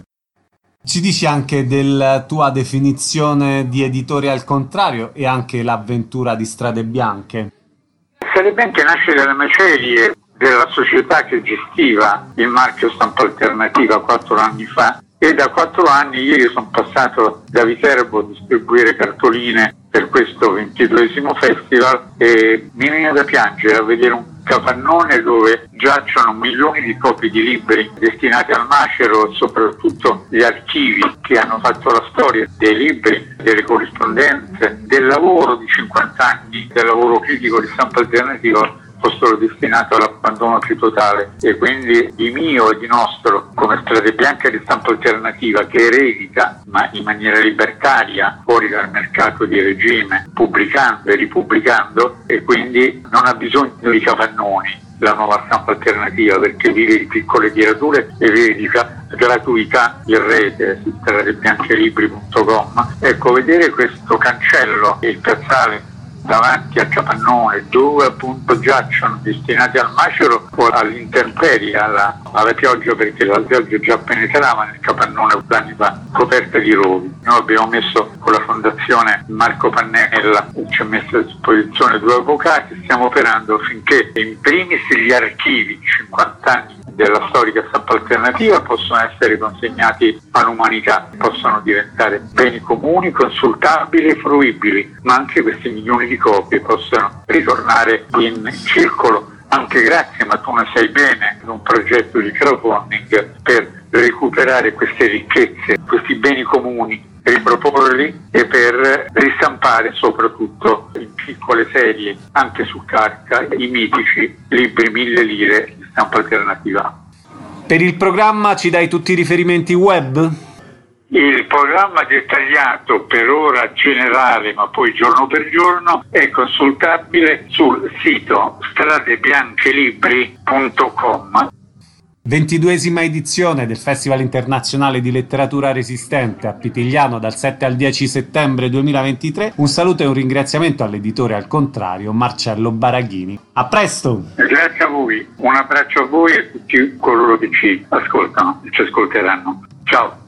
Ci dici anche della tua definizione di editore al contrario e anche l'avventura di Strade Bianche? Strade Bianche nasce dalle macerie della società che gestiva il marchio Stampa Alternativa 4 anni fa, e da 4 anni io sono passato da Viterbo a distribuire cartoline per questo 22esimo festival e mi viene da piangere a vedere un capannone dove giacciono milioni di copie di libri destinati al macero, soprattutto gli archivi che hanno fatto la storia dei libri, delle corrispondenze, del lavoro di 50 anni, del lavoro critico di Stampa Alternativa, fossero destinati all'abbandono più totale. E quindi di mio e di nostro, come Strade Bianche di Stampa Alternativa, che eredita ma in maniera libertaria fuori dal mercato di regime, pubblicando e ripubblicando, e quindi non ha bisogno di capannoni la nuova Stampa Alternativa, perché vive di piccole tirature e vive di gratuità in rete su stradebiancheribri.com. Ecco, vedere questo cancello e il piazzale davanti al capannone dove appunto giacciono destinati al macero o all'intemperie, alla pioggia, perché la pioggia già penetrava nel capannone 2 anni fa, coperta di rovi. Noi abbiamo messo con la fondazione Marco Pannella, ci ha messo a disposizione 2 avvocati, stiamo operando affinché in primis gli archivi 50 anni della storica Stampa Alternativa possono essere consegnati all'umanità, possono diventare beni comuni, consultabili e fruibili, ma anche questi milioni di copie possono ritornare in circolo, anche grazie, ma tu ne sai bene, ad un progetto di crowdfunding per recuperare queste ricchezze, questi beni comuni, riproporli e per ristampare soprattutto in piccole serie, anche su carta, i mitici libri 1000 lire di Stampa Alternativa. Per il programma ci dai tutti i riferimenti web? Il programma dettagliato, per ora generale ma poi giorno per giorno, è consultabile sul sito stradebiancheribri.com. 22esima edizione del Festival Internazionale di Letteratura Resistente a Pitigliano dal 7 al 10 settembre 2023. Un saluto e un ringraziamento all'editore al contrario, Marcello Baraghini. A presto! Grazie a voi, un abbraccio a voi e a tutti coloro che ci ascoltano e ci ascolteranno. Ciao!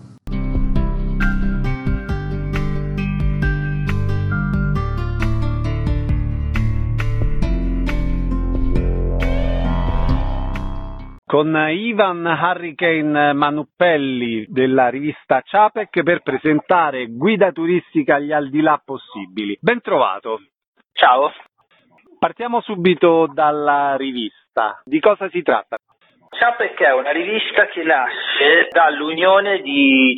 Con Ivan Hurricane Manuppelli della rivista Ciapec per presentare Guida turistica agli aldilà possibili. Ben trovato. Ciao. Partiamo subito dalla rivista. Di cosa si tratta? Ciapec è una rivista che nasce dall'unione di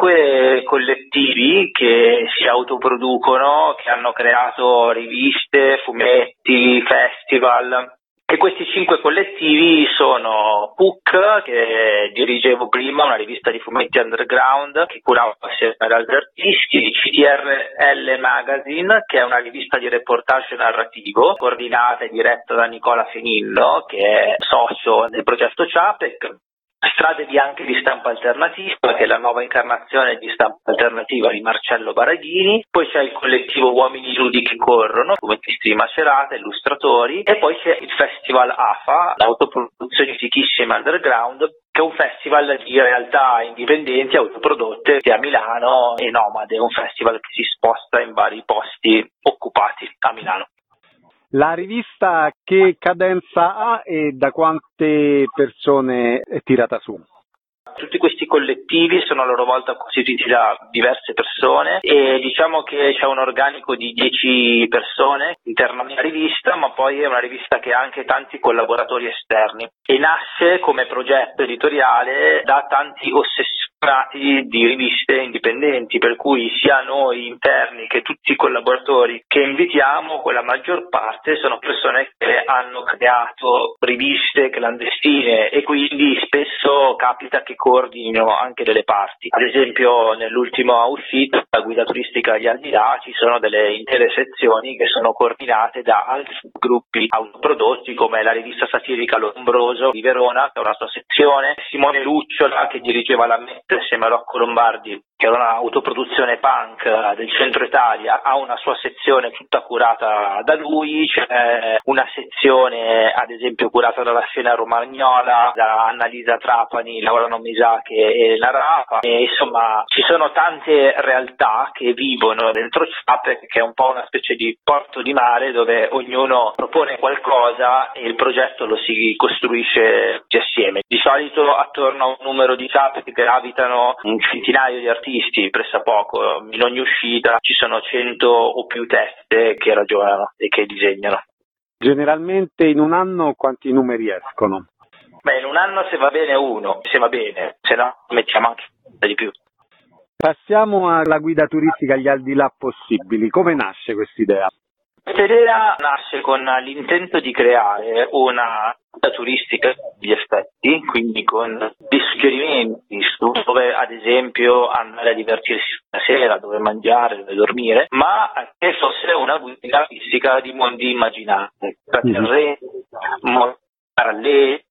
5 collettivi che si autoproducono, che hanno creato riviste, fumetti, festival. E questi 5 collettivi sono PUC, che dirigevo prima, una rivista di fumetti underground che curavo assieme ad altri artisti, CDRL Magazine, che è una rivista di reportage narrativo, coordinata e diretta da Nicola Fenillo, che è socio del progetto Ciapec. Strade Bianche di Stampa Alternativa, che è la nuova incarnazione di Stampa Alternativa di Marcello Baraghini, poi c'è il collettivo Uomini Nudi che corrono, fumettisti di Macerata, illustratori, e poi c'è il festival AFA, l'autoproduzione fichissima underground, che è un festival di realtà indipendenti, autoprodotte, che è a Milano, e Nomade, un festival che si sposta in vari posti occupati a Milano. La rivista che cadenza ha e da quante persone è tirata su? Tutti questi collettivi sono a loro volta costituiti da diverse persone e diciamo che c'è un organico di 10 persone all'interno della rivista, ma poi è una rivista che ha anche tanti collaboratori esterni e nasce come progetto editoriale da tanti ossessionati di riviste indipendenti, per cui sia noi interni che tutti i collaboratori che invitiamo, la maggior parte sono persone che hanno creato riviste clandestine e quindi spesso capita che coordinino anche delle parti. Ad esempio nell'ultima uscita, la guida turistica agli aldilà, ci sono delle intere sezioni che sono coordinate da altri gruppi autoprodotti, come la rivista satirica Lombroso di Verona, che ha una sua sezione, Simone Lucciola che dirigeva la Mette assieme a Rocco Lombardi, che è un'autoproduzione punk del centro Italia, ha una sua sezione tutta curata da lui, c'è una sezione ad esempio curata dalla scena romagnola, da Annalisa Trapani, Laura Nomisache e Elena Rapa, e insomma ci sono tante realtà che vivono dentro Ciapec, che è un po' una specie di porto di mare dove ognuno propone qualcosa e il progetto lo si costruisce assieme. Di solito attorno a un numero di Ciapec gravitano un centinaio di artisti pressappoco, in ogni uscita ci sono 100 o più teste che ragionano e che disegnano. Generalmente in un anno quanti numeri escono? Beh, in un anno se va bene uno, se va bene, se no mettiamo anche di più. Passiamo alla guida turistica agli al di là possibili. Come nasce quest'idea? Questa idea nasce con l'intento di creare una guida turistica di effetti, quindi con dei suggerimenti su dove ad esempio andare a divertirsi una sera, dove mangiare, dove dormire, ma che fosse una guida turistica di mondi immaginari, terreni, mondi paralleli,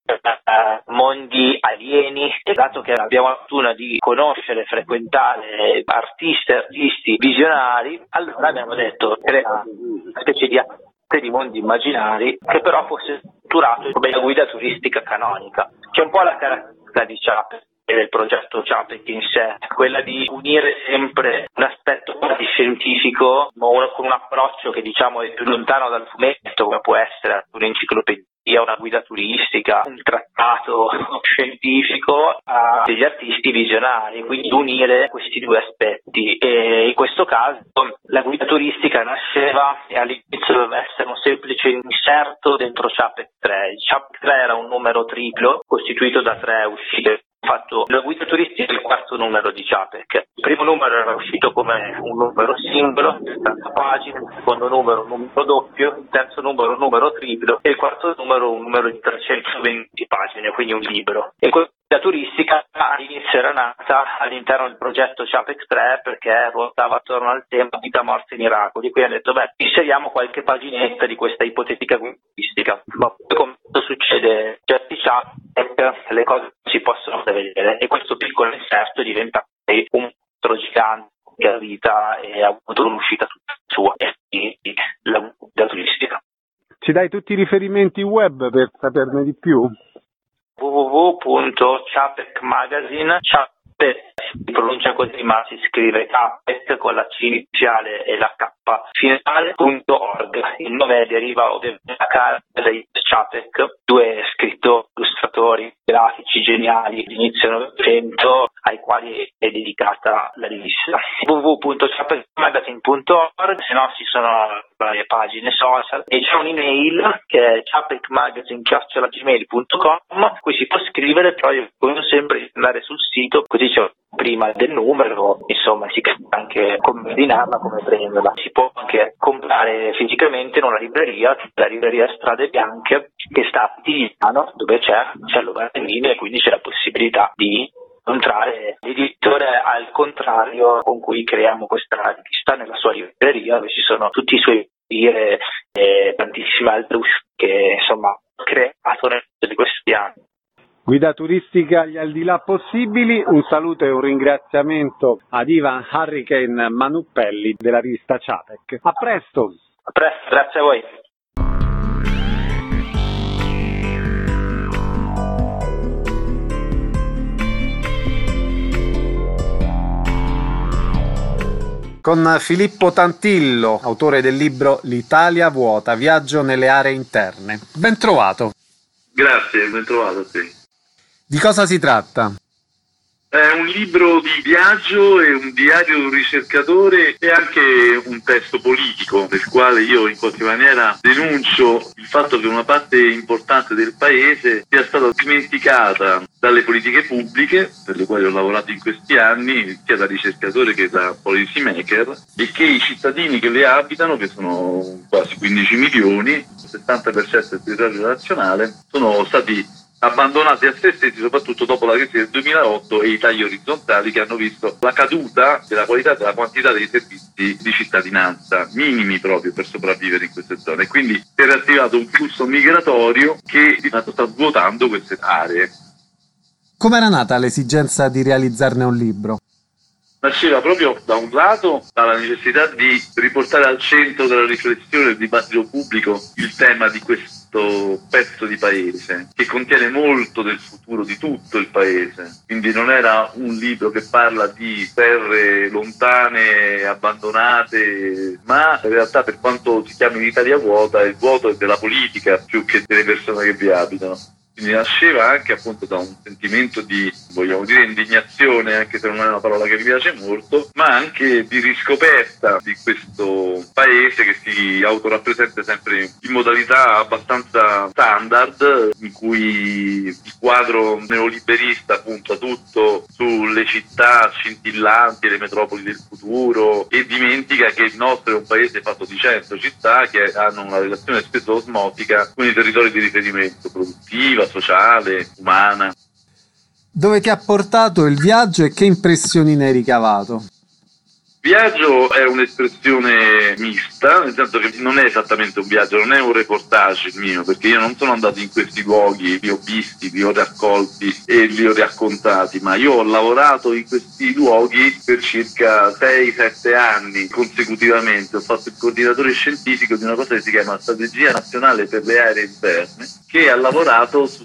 mondi alieni. E dato che abbiamo la fortuna di conoscere, frequentare artisti visionari, allora abbiamo detto crea una specie di mondi immaginari che però fosse strutturato come una guida turistica canonica, che è un po' la caratteristica di Ciapec e del progetto Ciapec in sé, quella di unire sempre un aspetto quasi scientifico con un approccio che diciamo è più lontano dal fumetto, come può essere un'enciclopedia, una guida turistica, un trattato scientifico a degli artisti visionari, quindi unire questi due aspetti. E in questo caso la guida turistica nasceva e all'inizio doveva essere un semplice inserto dentro Ciapec 3. Ciapec 3 era un numero triplo costituito da 3 uscite. Fatto la guida turistica è il quarto numero di Ciapec. Il primo numero era uscito come un numero singolo, 70 pagine, il secondo numero un numero doppio, il terzo numero un numero triplo e il quarto numero un numero di 320 pagine, quindi un libro. E questa guida turistica all'inizio era nata all'interno del progetto Ciapec 3 perché ruotava attorno al tema vita, morte e miracoli. Quindi hanno detto inseriamo qualche paginetta di questa ipotetica guida turistica. Ma poi come succede certi Ciapec, le cose si possono vedere e questo piccolo inserto diventa un mostro gigante che ha vita e ha avuto un'uscita tutta sua, e la guida turistica. Ci dai tutti i riferimenti web per saperne di più? www.ciapecmagazine, Ciapec si pronuncia così ma si scrive Ciapec con la C iniziale e la K finale.org. Il nome deriva ovviamente da Carl Ciapec, due scrittori, illustratori grafici geniali all'inizio Novecento ai quali è dedicata la rivista. www.ciapecmagazine.org, se no ci sono varie pagine social e c'è un'email che è ciapecmagazine@gmail.com, cui si può scrivere, però io consiglio sempre di andare sul sito, così c'è prima del numero, insomma si capisce anche come ordinarla, come prenderla. Si può anche comprare fisicamente in una libreria, la libreria Strade Bianche, che sta a Tiziano, dove c'è Logarnini, e quindi c'è la possibilità di incontrare l'editore al contrario con cui creiamo questa rivista nella sua libreria, dove ci sono tutti i suoi libri e tantissime altre uscite che insomma ha creato nel corso di questi anni. Guida turistica agli al di là possibili, un saluto e un ringraziamento ad Ivan Hurricane Manuppelli della rivista Ciapec. A presto! A presto, grazie a voi. Con Filippo Tantillo, autore del libro L'Italia vuota, viaggio nelle aree interne. Ben trovato. Grazie, ben trovato a te. Di cosa si tratta? È un libro di viaggio, è un diario di un ricercatore e anche un testo politico nel quale io in qualche maniera denuncio il fatto che una parte importante del paese sia stata dimenticata dalle politiche pubbliche per le quali ho lavorato in questi anni, sia da ricercatore che da policy maker, e che i cittadini che le abitano, che sono quasi 15 milioni, il 70% del territorio nazionale, sono stati abbandonati a se stessi, soprattutto dopo la crisi del 2008 e i tagli orizzontali che hanno visto la caduta della qualità e della quantità dei servizi di cittadinanza minimi proprio per sopravvivere in queste zone. E quindi si è attivato un flusso migratorio che di fatto sta svuotando queste aree. Come era nata l'esigenza di realizzarne un libro? nasceva proprio da un lato dalla necessità di riportare al centro della riflessione del dibattito pubblico il tema di questo pezzo di paese che contiene molto del futuro di tutto il paese. Quindi non era un libro che parla di terre lontane, abbandonate, ma in realtà, per quanto si chiami l'Italia vuota, il vuoto è della politica più che delle persone che vi abitano. Quindi nasceva anche appunto da un sentimento di, vogliamo dire, indignazione, anche se non è una parola che mi piace molto, ma anche di riscoperta di questo paese che si autorappresenta sempre in modalità abbastanza standard, in cui il quadro neoliberista punta tutto sulle città scintillanti, le metropoli del futuro, e dimentica che il nostro è un paese fatto di 100 città che hanno una relazione spesso osmotica con i territori di riferimento produttiva, sociale, umana. Dove ti ha portato il viaggio e che impressioni ne hai ricavato? Viaggio è un'espressione mista, nel senso che non è esattamente un viaggio, non è un reportage il mio, perché io non sono andato in questi luoghi, li ho visti, li ho raccolti e li ho raccontati, ma io ho lavorato in questi luoghi per circa 6-7 anni consecutivamente. Ho fatto il coordinatore scientifico di una cosa che si chiama Strategia Nazionale per le Aree Interne, che ha lavorato su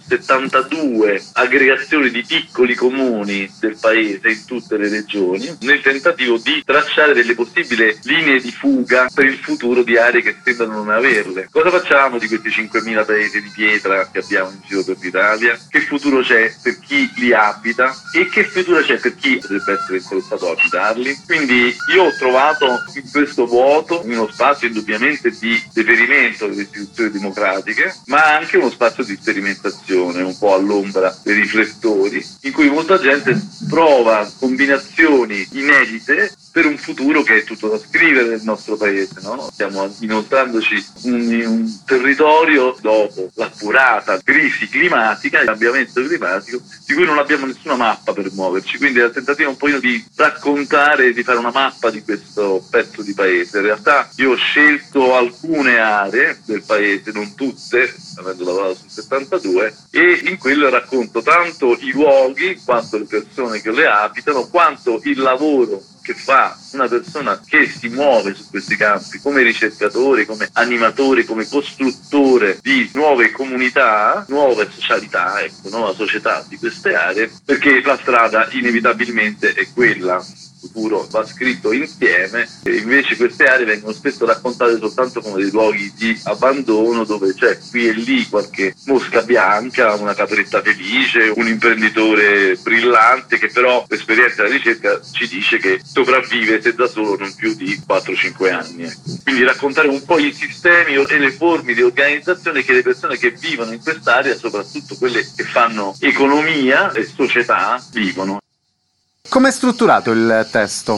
72 aggregazioni di piccoli comuni del paese in tutte le regioni, nel tentativo di tracciare delle possibili linee di fuga per il futuro di aree che sembrano non averle. Cosa facciamo di questi 5.000 paesi di pietra che abbiamo in giro per l'Italia? Che futuro c'è per chi li abita e che futuro c'è per chi potrebbe essere interessato a abitarli? Quindi io ho trovato in questo vuoto uno spazio indubbiamente di deperimento delle istituzioni democratiche, ma anche uno spazio di sperimentazione, un po' all'ombra dei riflettori, in cui molta gente prova combinazioni inedite per un futuro che è tutto da scrivere nel nostro paese, no? Stiamo inoltrandoci in un territorio dopo l'accurata crisi climatica, il cambiamento climatico, di cui non abbiamo nessuna mappa per muoverci, quindi è il tentativo un po' di raccontare, di fare una mappa di questo pezzo di paese. In realtà io ho scelto alcune aree del paese, non tutte, avendo lavorato su 72, e in quello racconto tanto i luoghi, quanto le persone che le abitano, quanto il lavoro che fa una persona che si muove su questi campi come ricercatore, come animatore, come costruttore di nuove comunità, nuove socialità, ecco, nuova società di queste aree, perché la strada inevitabilmente è quella. Il futuro va scritto insieme, e invece queste aree vengono spesso raccontate soltanto come dei luoghi di abbandono dove c'è qui e lì qualche mosca bianca, una capretta felice, un imprenditore brillante che però l'esperienza della ricerca ci dice che sopravvive se da solo non più di 4-5 anni. Quindi raccontare un po' i sistemi e le forme di organizzazione che le persone che vivono in quest'area, soprattutto quelle che fanno economia e società, vivono. Come è strutturato il testo?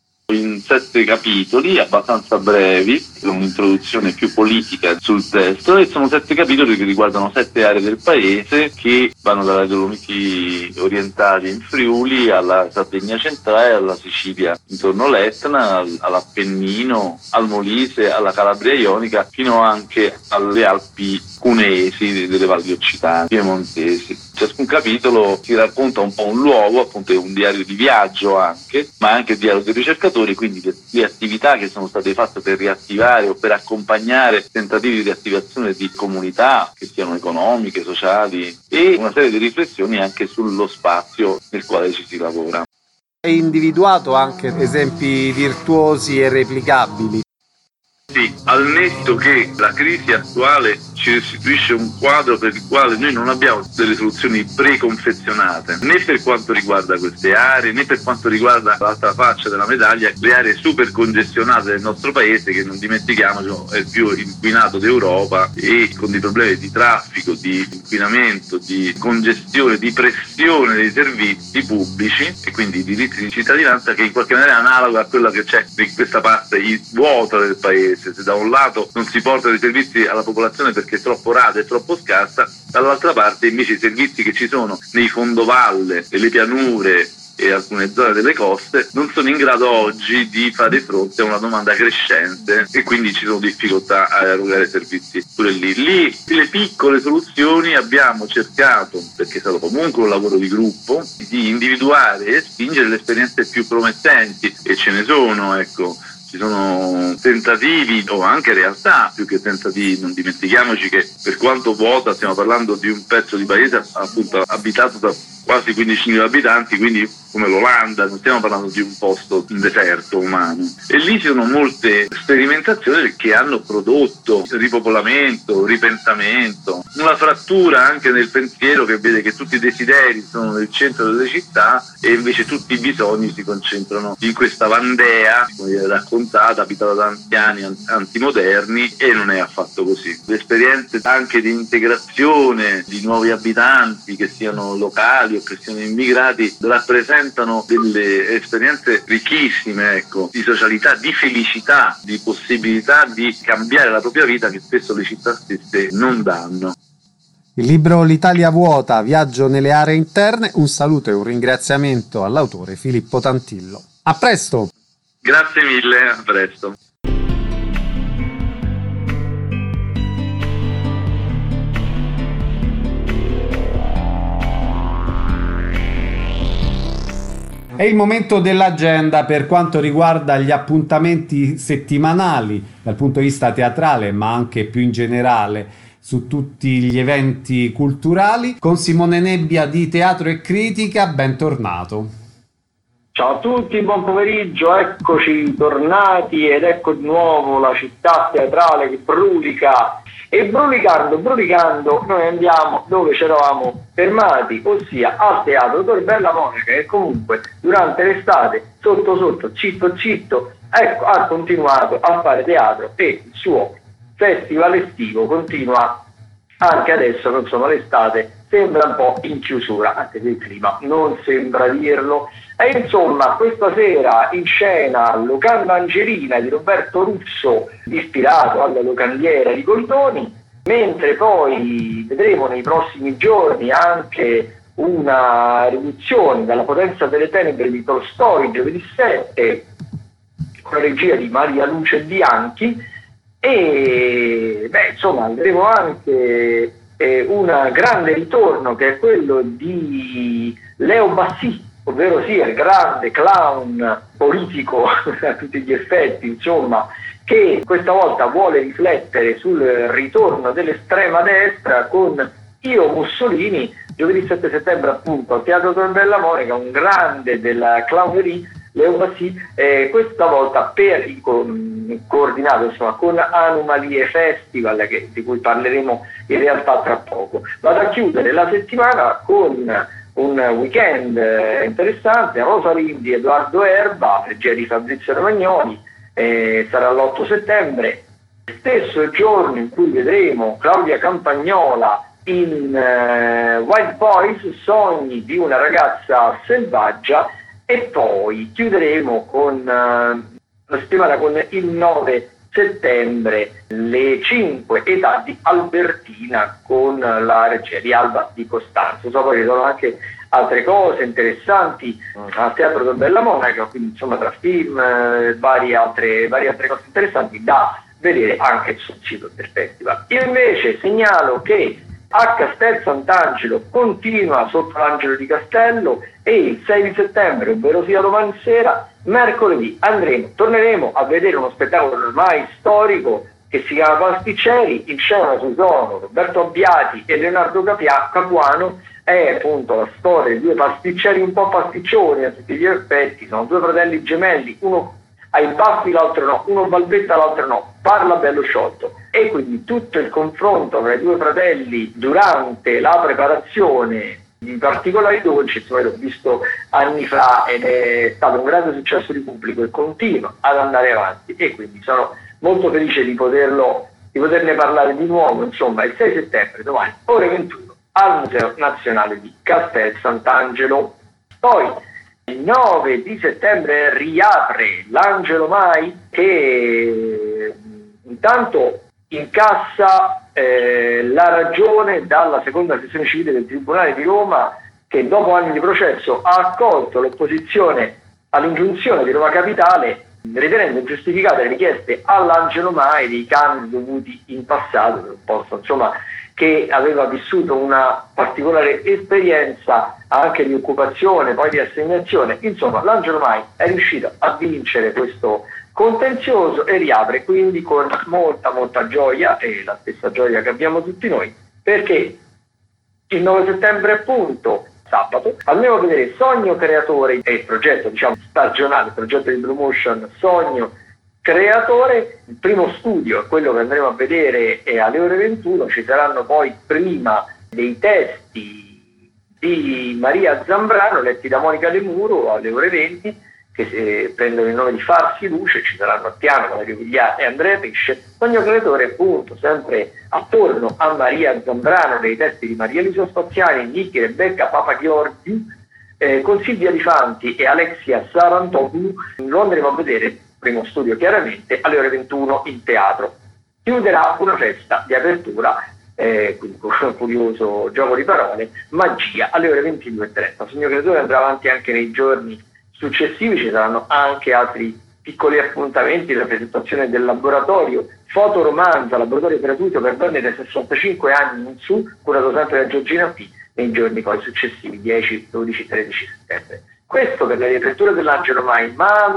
In 7 capitoli abbastanza brevi, con un'introduzione più politica sul testo, e sono 7 capitoli che riguardano 7 aree del paese che vanno dalle Dolomiti orientali in Friuli alla Sardegna centrale, alla Sicilia intorno all'Etna, all'Appennino, al Molise, alla Calabria ionica, fino anche alle Alpi cuneesi, delle valli occitane, piemontesi. Ciascun capitolo si racconta un po' un luogo, appunto è un diario di viaggio anche, ma anche il diario del ricercatore, quindi le attività che sono state fatte per riattivare o per accompagnare tentativi di riattivazione di comunità, che siano economiche, sociali, e una serie di riflessioni anche sullo spazio nel quale ci si lavora. Hai individuato anche esempi virtuosi e replicabili? Sì, al netto che la crisi attuale ci restituisce un quadro per il quale noi non abbiamo delle soluzioni preconfezionate, né per quanto riguarda queste aree, né per quanto riguarda l'altra faccia della medaglia, le aree super congestionate del nostro paese, che non dimentichiamoci è il più inquinato d'Europa, e con dei problemi di traffico, di inquinamento, di congestione, di pressione dei servizi pubblici e quindi di diritti di cittadinanza, che in qualche maniera è analoga a quella che c'è in questa parte vuota del paese. Se da un lato non si portano i servizi alla popolazione perché è troppo rada e troppo scarsa, dall'altra parte invece i servizi che ci sono nei fondovalle, nelle pianure, e alcune zone delle coste non sono in grado oggi di fare fronte a una domanda crescente e quindi ci sono difficoltà a erogare servizi pure lì. Lì le piccole soluzioni abbiamo cercato, perché è stato comunque un lavoro di gruppo, di individuare e spingere le esperienze più promettenti, e ce ne sono, ecco. Ci sono tentativi o anche realtà più che tentativi. Non dimentichiamoci che per quanto vuota stiamo parlando di un pezzo di paese appunto abitato da quasi 15.000 abitanti, quindi come l'Olanda, non stiamo parlando di un posto in deserto umano. E lì ci sono molte sperimentazioni che hanno prodotto ripopolamento, ripensamento, una frattura anche nel pensiero che vede che tutti i desideri sono nel centro delle città e invece tutti i bisogni si concentrano in questa Vandea, come viene raccontata, abitata da anziani antimoderni, e non è affatto così. Le esperienze anche di integrazione di nuovi abitanti, che siano locali o che siano immigrati, rappresentano delle esperienze ricchissime, ecco, di socialità, di felicità, di possibilità di cambiare la propria vita che spesso le città stesse non danno. Il libro L'Italia vuota, viaggio nelle aree interne, un saluto e un ringraziamento all'autore Filippo Tantillo. A presto! Grazie mille, a presto. È il momento dell'agenda per quanto riguarda gli appuntamenti settimanali dal punto di vista teatrale, ma anche più in generale su tutti gli eventi culturali. Con Simone Nebbia di Teatro e Critica, bentornato. Ciao a tutti, buon pomeriggio, eccoci tornati ed ecco di nuovo la città teatrale che brulica. E brulicando noi andiamo dove ci eravamo fermati, ossia al Teatro Tor Bella Monica, che comunque durante l'estate sotto zitto ecco, ha continuato a fare teatro e il suo festival estivo continua anche adesso, che insomma l'estate sembra un po' in chiusura, anche se il clima non sembra dirlo. E insomma questa sera in scena Locanda Angelina di Roberto Russo, ispirato alla locandiera di Goldoni, mentre poi vedremo nei prossimi giorni anche una riduzione dalla potenza delle tenebre di Tolstoi, giovedì 7, con la regia di Maria Luce Bianchi. E insomma vedremo anche un grande ritorno, che è quello di Leo Bassi, ovvero sia il grande clown politico a tutti gli effetti, insomma, che questa volta vuole riflettere sul ritorno dell'estrema destra con Io Mussolini, giovedì 7 settembre appunto al Teatro Tor Bella Monica, un grande della clownerie, Leo Bassi, questa volta coordinato insomma con Anomalie Festival, di cui parleremo in realtà tra poco. Vado a chiudere la settimana con un weekend interessante, Rosa Rindi, Edoardo Erba, regia di Fabrizio Romagnoli, sarà l'8 settembre, stesso giorno in cui vedremo Claudia Campagnola in Wild Boys, Sogni di una ragazza selvaggia, e poi chiuderemo con la settimana con il 9 settembre Le 5 età di Albertina con la regia di Alba Di Costanzo. So, poi ci sono anche altre cose interessanti al Teatro Tor Bella Monica, quindi insomma tra film, varie altre cose interessanti da vedere anche sul sito del festival. Io invece segnalo che a Castel Sant'Angelo continua sotto l'Angelo di Castello, e il 6 di settembre, ovvero sia domani sera, mercoledì, torneremo a vedere uno spettacolo ormai storico che si chiama Pasticceri. In scena ci sono Roberto Abbiati e Leonardo Capuano. È appunto la storia di due pasticceri un po' pasticcioni a tutti gli effetti, sono due fratelli gemelli, uno ha i baffi, l'altro no, uno balbetta, l'altro no, parla bello sciolto, e quindi tutto il confronto tra i due fratelli durante la preparazione di particolari dolci, insomma, l'ho visto anni fa ed è stato un grande successo di pubblico e continua ad andare avanti, e quindi sono molto felice di poterne parlare di nuovo, insomma, il 6 settembre, domani, ore 21, al Museo Nazionale di Castel Sant'Angelo. Poi il 9 di settembre riapre l'Angelo Mai, che intanto incassa la ragione dalla seconda sezione civile del Tribunale di Roma che dopo anni di processo ha accolto l'opposizione all'ingiunzione di Roma Capitale, ritenendo ingiustificate le richieste all'Angelo Mai dei canoni dovuti in passato per un posto, insomma, che aveva vissuto una particolare esperienza anche di occupazione, poi di assegnazione. Insomma, l'Angelo Mai è riuscito a vincere questo contenzioso e riapre quindi con molta gioia, e la stessa gioia che abbiamo tutti noi, perché il 9 settembre appunto, sabato, andremo a vedere Sogno Creatore, e il progetto stagionale, il progetto di Blue Motion Sogno Creatore. Il primo studio è quello che andremo a vedere alle ore 21, ci saranno poi prima dei testi di Maria Zambrano letti da Monica De Muro alle ore 20, che prendono il nome di Farsi Luce. Ci saranno a piano Valerio Viglià e Andrea Pesce. Sogno Creatore appunto sempre attorno a Maria Zambrano, dei testi di Maria Luisa Spaziani, Nichi, Rebecca Papagiorgi, con Silvia Di Fanti e Alexia Sarantoglu. Lo andremo a vedere, primo studio chiaramente, alle ore 21 in teatro. Chiuderà una festa di apertura, quindi con un curioso gioco di parole, Magia, alle ore 22:30. Sogno Creatore andrà avanti anche nei giorni successivi, ci saranno anche altri piccoli appuntamenti, la presentazione del laboratorio Fotoromanza, laboratorio gratuito per donne da 65 anni in su, curato sempre da Giorgina P, nei giorni poi successivi, 10, 12, 13 settembre. Questo per la riapertura dell'Angelo Mai, ma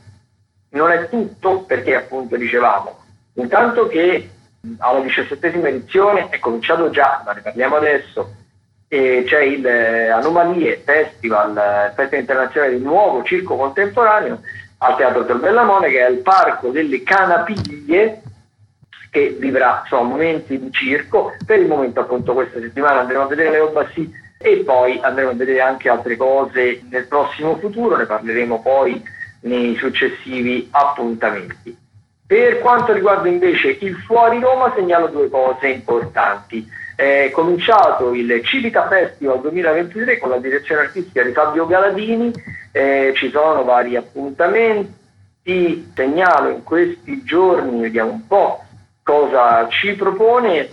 non è tutto, perché appunto dicevamo, intanto che alla 17ª edizione è cominciato già, ma ne parliamo adesso, c'è il Anomalie Festival, Festa Internazionale di Nuovo Circo Contemporaneo al Teatro del Bellamone, che è il Parco delle Canapiglie, che vivrà momenti di circo. Per il momento appunto questa settimana andremo a vedere Leo Bassi e poi andremo a vedere anche altre cose nel prossimo futuro, ne parleremo poi nei successivi appuntamenti. Per quanto riguarda invece il Fuori Roma, segnalo due cose importanti. È cominciato il Civica Festival 2023 con la direzione artistica di Fabio Galadini, ci sono vari appuntamenti, segnalo in questi giorni, vediamo un po' cosa ci propone.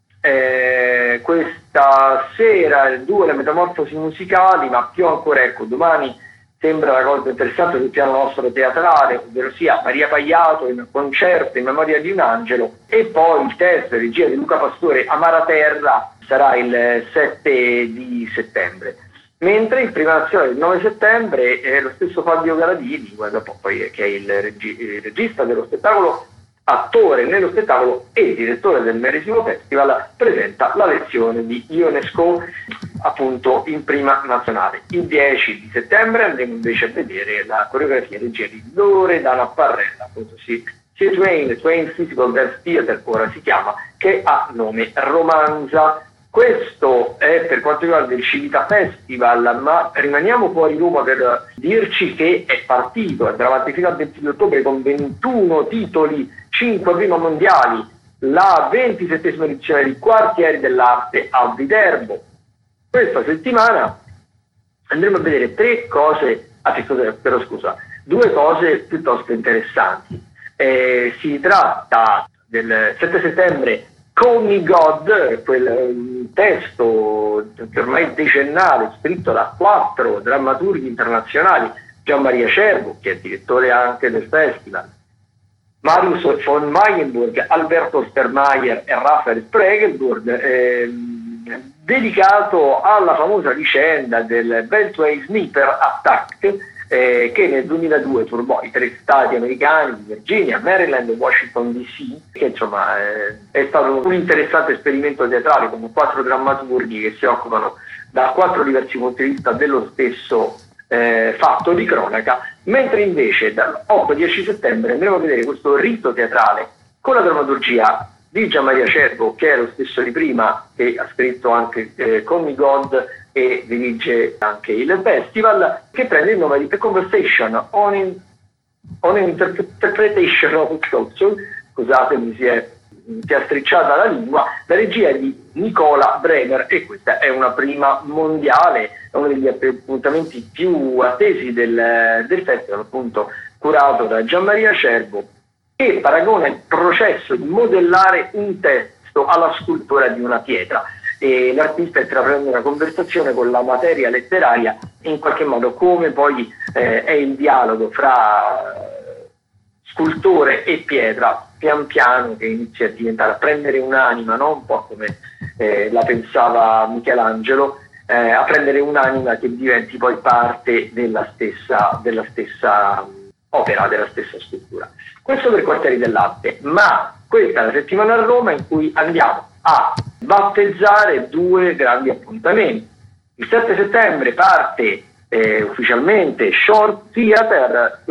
Questa sera 2 le metamorfosi musicali, ma più ancora, ecco, domani sembra una cosa interessante sul piano nostro teatrale, ovvero sia Maria Pagliato in concerto in memoria di un angelo, e poi il testo e regia di Luca Pastore, Amara Terra, sarà il 7 di settembre. Mentre il Prima Nazionale del 9 settembre è lo stesso Fabio Galadini, poi, che è il regista dello spettacolo, attore nello spettacolo e direttore del medesimo festival, presenta la lezione di Ionesco appunto in Prima Nazionale. Il 10 di settembre andremo invece a vedere la coreografia e regia di Loredana Parrella, appunto Twain Physical Dance Theater ora si chiama, che ha nome Romanza. Questo è per quanto riguarda il Civita Festival, ma rimaniamo fuori Roma per dirci che è partito, andrà avanti fino al 22 ottobre con 21 titoli, 5 prima mondiali, la 27ª edizione di Quartieri dell'Arte a Viterbo. Questa settimana andremo a vedere due cose piuttosto interessanti. Si tratta del 7 settembre Call Me God, quel testo che ormai decennale, scritto da 4 drammaturghi internazionali, Gian Maria Cervo, che è direttore anche del festival, Marius von Mayenburg, Alberto Spermayer e Raphael Spregelburg, dedicato alla famosa vicenda del Beltway Sniper Attack, che nel 2002 turbò i 3 stati americani di Virginia, Maryland e Washington DC, che insomma è stato un interessante esperimento teatrale con 4 drammaturghi che si occupano da 4 diversi punti di vista dello stesso fatto di cronaca, mentre invece dall'8-10 settembre andremo a vedere questo rito teatrale con la drammaturgia di Gian Maria Cervo, che è lo stesso di prima, che ha scritto anche Call Me God e dirige anche il festival, che prende il nome di A Conversation on Interpretation of Culture. Scusatemi, si è stricciata la lingua. La regia è di Nicola Bremer e questa è una prima mondiale, è uno degli appuntamenti più attesi del festival, appunto curato da Gian Maria Cervo, che paragona il processo di modellare un testo alla scultura di una pietra. e l'artista intraprende una conversazione con la materia letteraria e in qualche modo come poi è il dialogo fra scultore e pietra pian piano che inizia a diventare, a prendere un'anima, no? Un po' come la pensava Michelangelo, a prendere un'anima che diventi poi parte della stessa opera, della stessa scultura. Questo per Quartieri dell'Arte, ma questa è la settimana a Roma in cui andiamo a battezzare 2 grandi appuntamenti. Il 7 settembre parte ufficialmente Short Theater,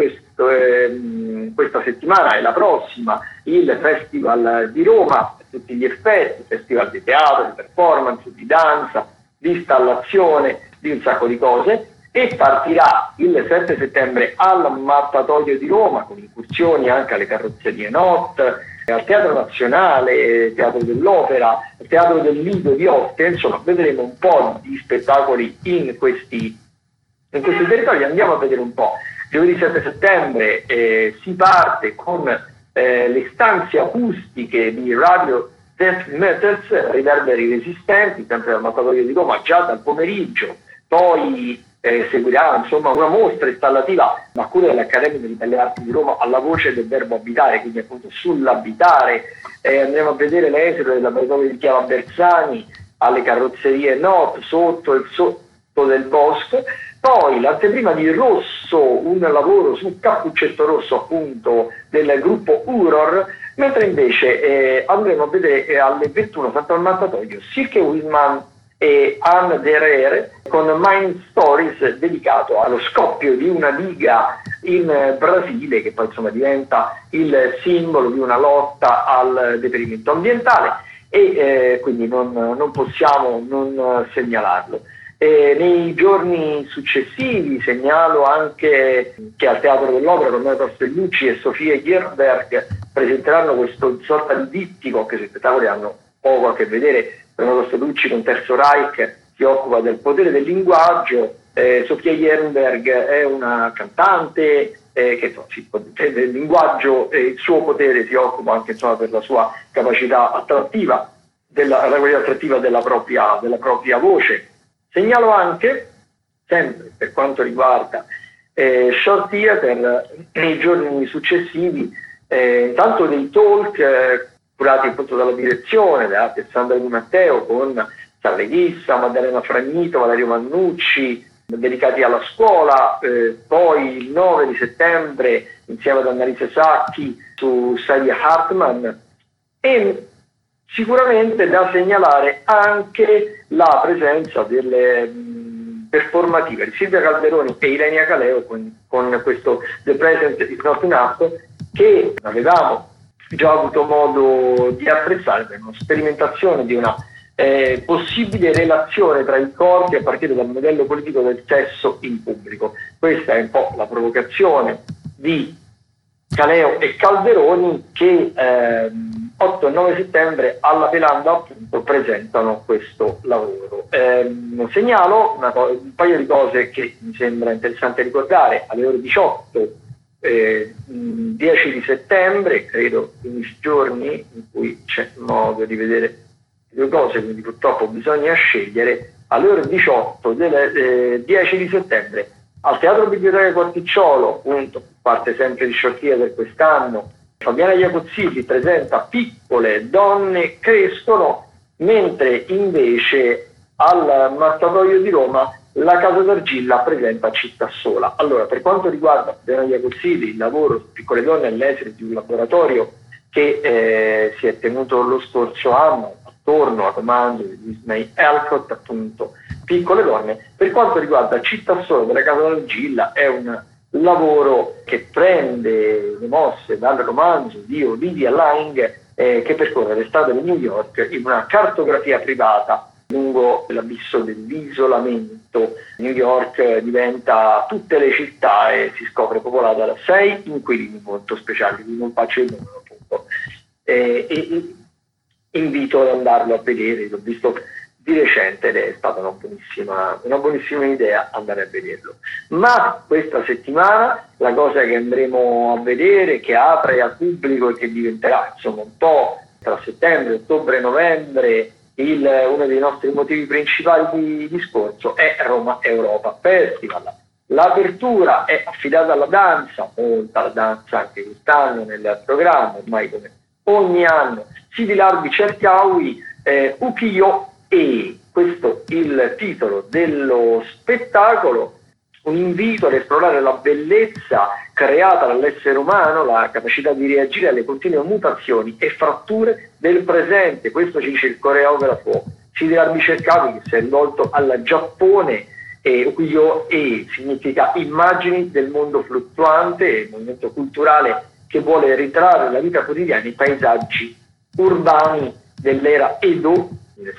questa settimana e la prossima il Festival di Roma a tutti gli effetti, festival di teatro, di performance, di danza, di installazione, di un sacco di cose, e partirà il 7 settembre al Mattatoio di Roma con incursioni anche alle carrozzerie Not, al Teatro Nazionale, Teatro dell'Opera, Teatro del Lido di Ostia. Insomma, vedremo un po' di spettacoli in questi territori, andiamo a vedere un po'. Giovedì 7 settembre si parte con le stanze acustiche di Radio Death Metals, riverberi resistenti, sempre al Mattatoio di Roma, già dal pomeriggio. Poi seguirà insomma una mostra installativa a cura dell'Accademia delle Belle Arti di Roma alla voce del verbo abitare, quindi appunto sull'abitare. Andremo a vedere l'esero del laboratorio di Chiava Bersani alle carrozzerie Not sotto il sotto del bosco. Poi l'anteprima di Rosso, un lavoro su Cappuccetto Rosso appunto del gruppo Uror, mentre invece andremo a vedere alle 21 sempre al Mattatoio Silke Wisman e Anne Derer con Mind Stories, dedicato allo scoppio di una diga in Brasile che poi insomma diventa il simbolo di una lotta al deperimento ambientale e quindi non possiamo non segnalarlo. Nei giorni successivi segnalo anche che al Teatro dell'Opera Romeo Castellucci e Sofia Gierberg presenteranno questo sorta di dittico, che questi spettacoli hanno poco a che vedere. Romeo Castellucci con Terzo Reich si occupa del potere del linguaggio, Sofia Gierberg è una cantante che del linguaggio e il suo potere si occupa anche insomma per la sua capacità attrattiva, della propria voce. Segnalo anche, sempre per quanto riguarda Short Theater, nei giorni successivi, intanto dei talk curati appunto dalla direzione da Alessandra Di Matteo con Sara Ghissa, Maddalena Fragnito, Valerio Mannucci, dedicati alla scuola. Poi il 9 di settembre insieme ad Annalisa Sacchi su Saidia Hartman, e sicuramente da segnalare anche la presenza delle performative di Silvia Calderoni e Ilenia Caleo con questo The Present is Not Enough, che avevamo già avuto modo di apprezzare per una sperimentazione di una possibile relazione tra i corpi a partire dal modello politico del sesso in pubblico. Questa è un po' la provocazione di Caleo e Calderoni che 8 e 9 settembre alla Pelanda appunto presentano questo lavoro. Segnalo un paio di cose che mi sembra interessante ricordare. Alle ore 18 10 di settembre, credo 15 giorni in cui c'è modo di vedere 2 cose, quindi purtroppo bisogna scegliere. Alle ore 18 del 10 di settembre al Teatro Biblioteca Quarticciolo, appunto, parte sempre di Short Theater quest'anno, Fabiana Iacozzi presenta Piccole donne crescono, mentre invece al Mattatoio di Roma la Casa d'Argilla presenta Città Sola. Allora, per quanto riguarda Fabiana Iacozzi, il lavoro su Piccole donne è l'esito di un laboratorio che si è tenuto lo scorso anno attorno al comando di Disney Elcott, appunto Piccole donne. Per quanto riguarda Città Sola della Casa d'Argilla, è un lavoro che prende le mosse dal romanzo di Olivia Laing che percorre le strade di New York in una cartografia privata lungo l'abisso dell'isolamento. New York diventa tutte le città e si scopre popolata da 6 inquilini molto speciali, quindi non faccio il numero appunto. E invito ad andarlo a vedere, l'ho visto di recente ed è stata una buonissima idea andare a vederlo. Ma questa settimana la cosa che andremo a vedere, che apre al pubblico e che diventerà insomma un po' tra settembre, ottobre e novembre uno dei nostri motivi principali di discorso è Roma Europa Festival. L'apertura è affidata alla danza, molta la danza anche quest'anno nel programma, ormai come ogni anno. Sidi Larbi Cerchiaui, Ukiyo e questo il titolo dello spettacolo, un invito ad esplorare la bellezza creata dall'essere umano, la capacità di reagire alle continue mutazioni e fratture del presente. Questo ci dice il coreografo Sidi Larbi Cerchiaui, che si è rivolto al Giappone, e Ukiyo e significa immagini del mondo fluttuante, movimento culturale che vuole ritrarre la vita quotidiana i paesaggi urbani dell'era Edo,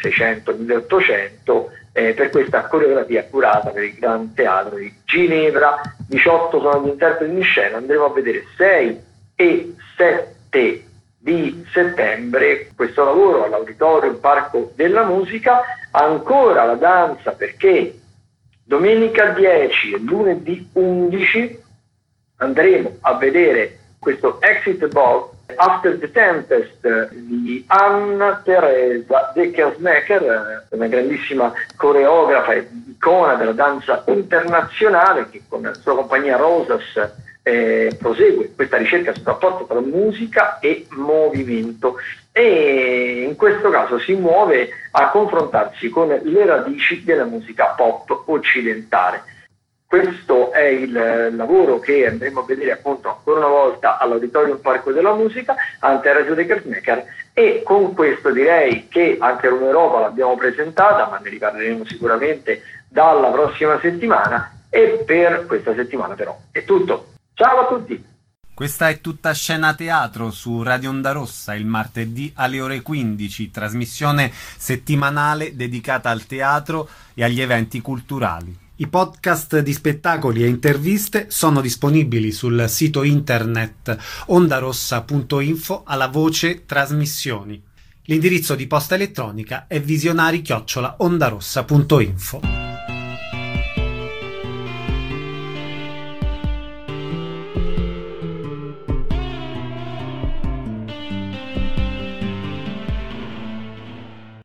1600-1800, per questa coreografia curata per il Gran Teatro di Ginevra. 18 sono gli interpreti in scena, andremo a vedere 6 e 7 di settembre questo lavoro all'Auditorium Parco della Musica. Ancora la danza, perché domenica 10 e lunedì 11 andremo a vedere questo Exit Ball After the Tempest di Anna Teresa De Kersmaker, una grandissima coreografa e icona della danza internazionale, che con la sua compagnia Rosas prosegue questa ricerca sul rapporto tra musica e movimento, e in questo caso si muove a confrontarsi con le radici della musica pop occidentale. Questo è il lavoro che andremo a vedere appunto ancora una volta all'Auditorium Parco della Musica, Anna Teresa De Kersmaker, e con questo direi che anche Roma Europa l'abbiamo presentata, ma ne riparleremo sicuramente dalla prossima settimana, e per questa settimana però è tutto. Ciao a tutti! Questa è Tutta Scena Teatro su Radio Onda Rossa, il martedì alle ore 15, trasmissione settimanale dedicata al teatro e agli eventi culturali. I podcast di spettacoli e interviste sono disponibili sul sito internet ondarossa.info alla voce trasmissioni. L'indirizzo di posta elettronica è visionari@ondarossa.info.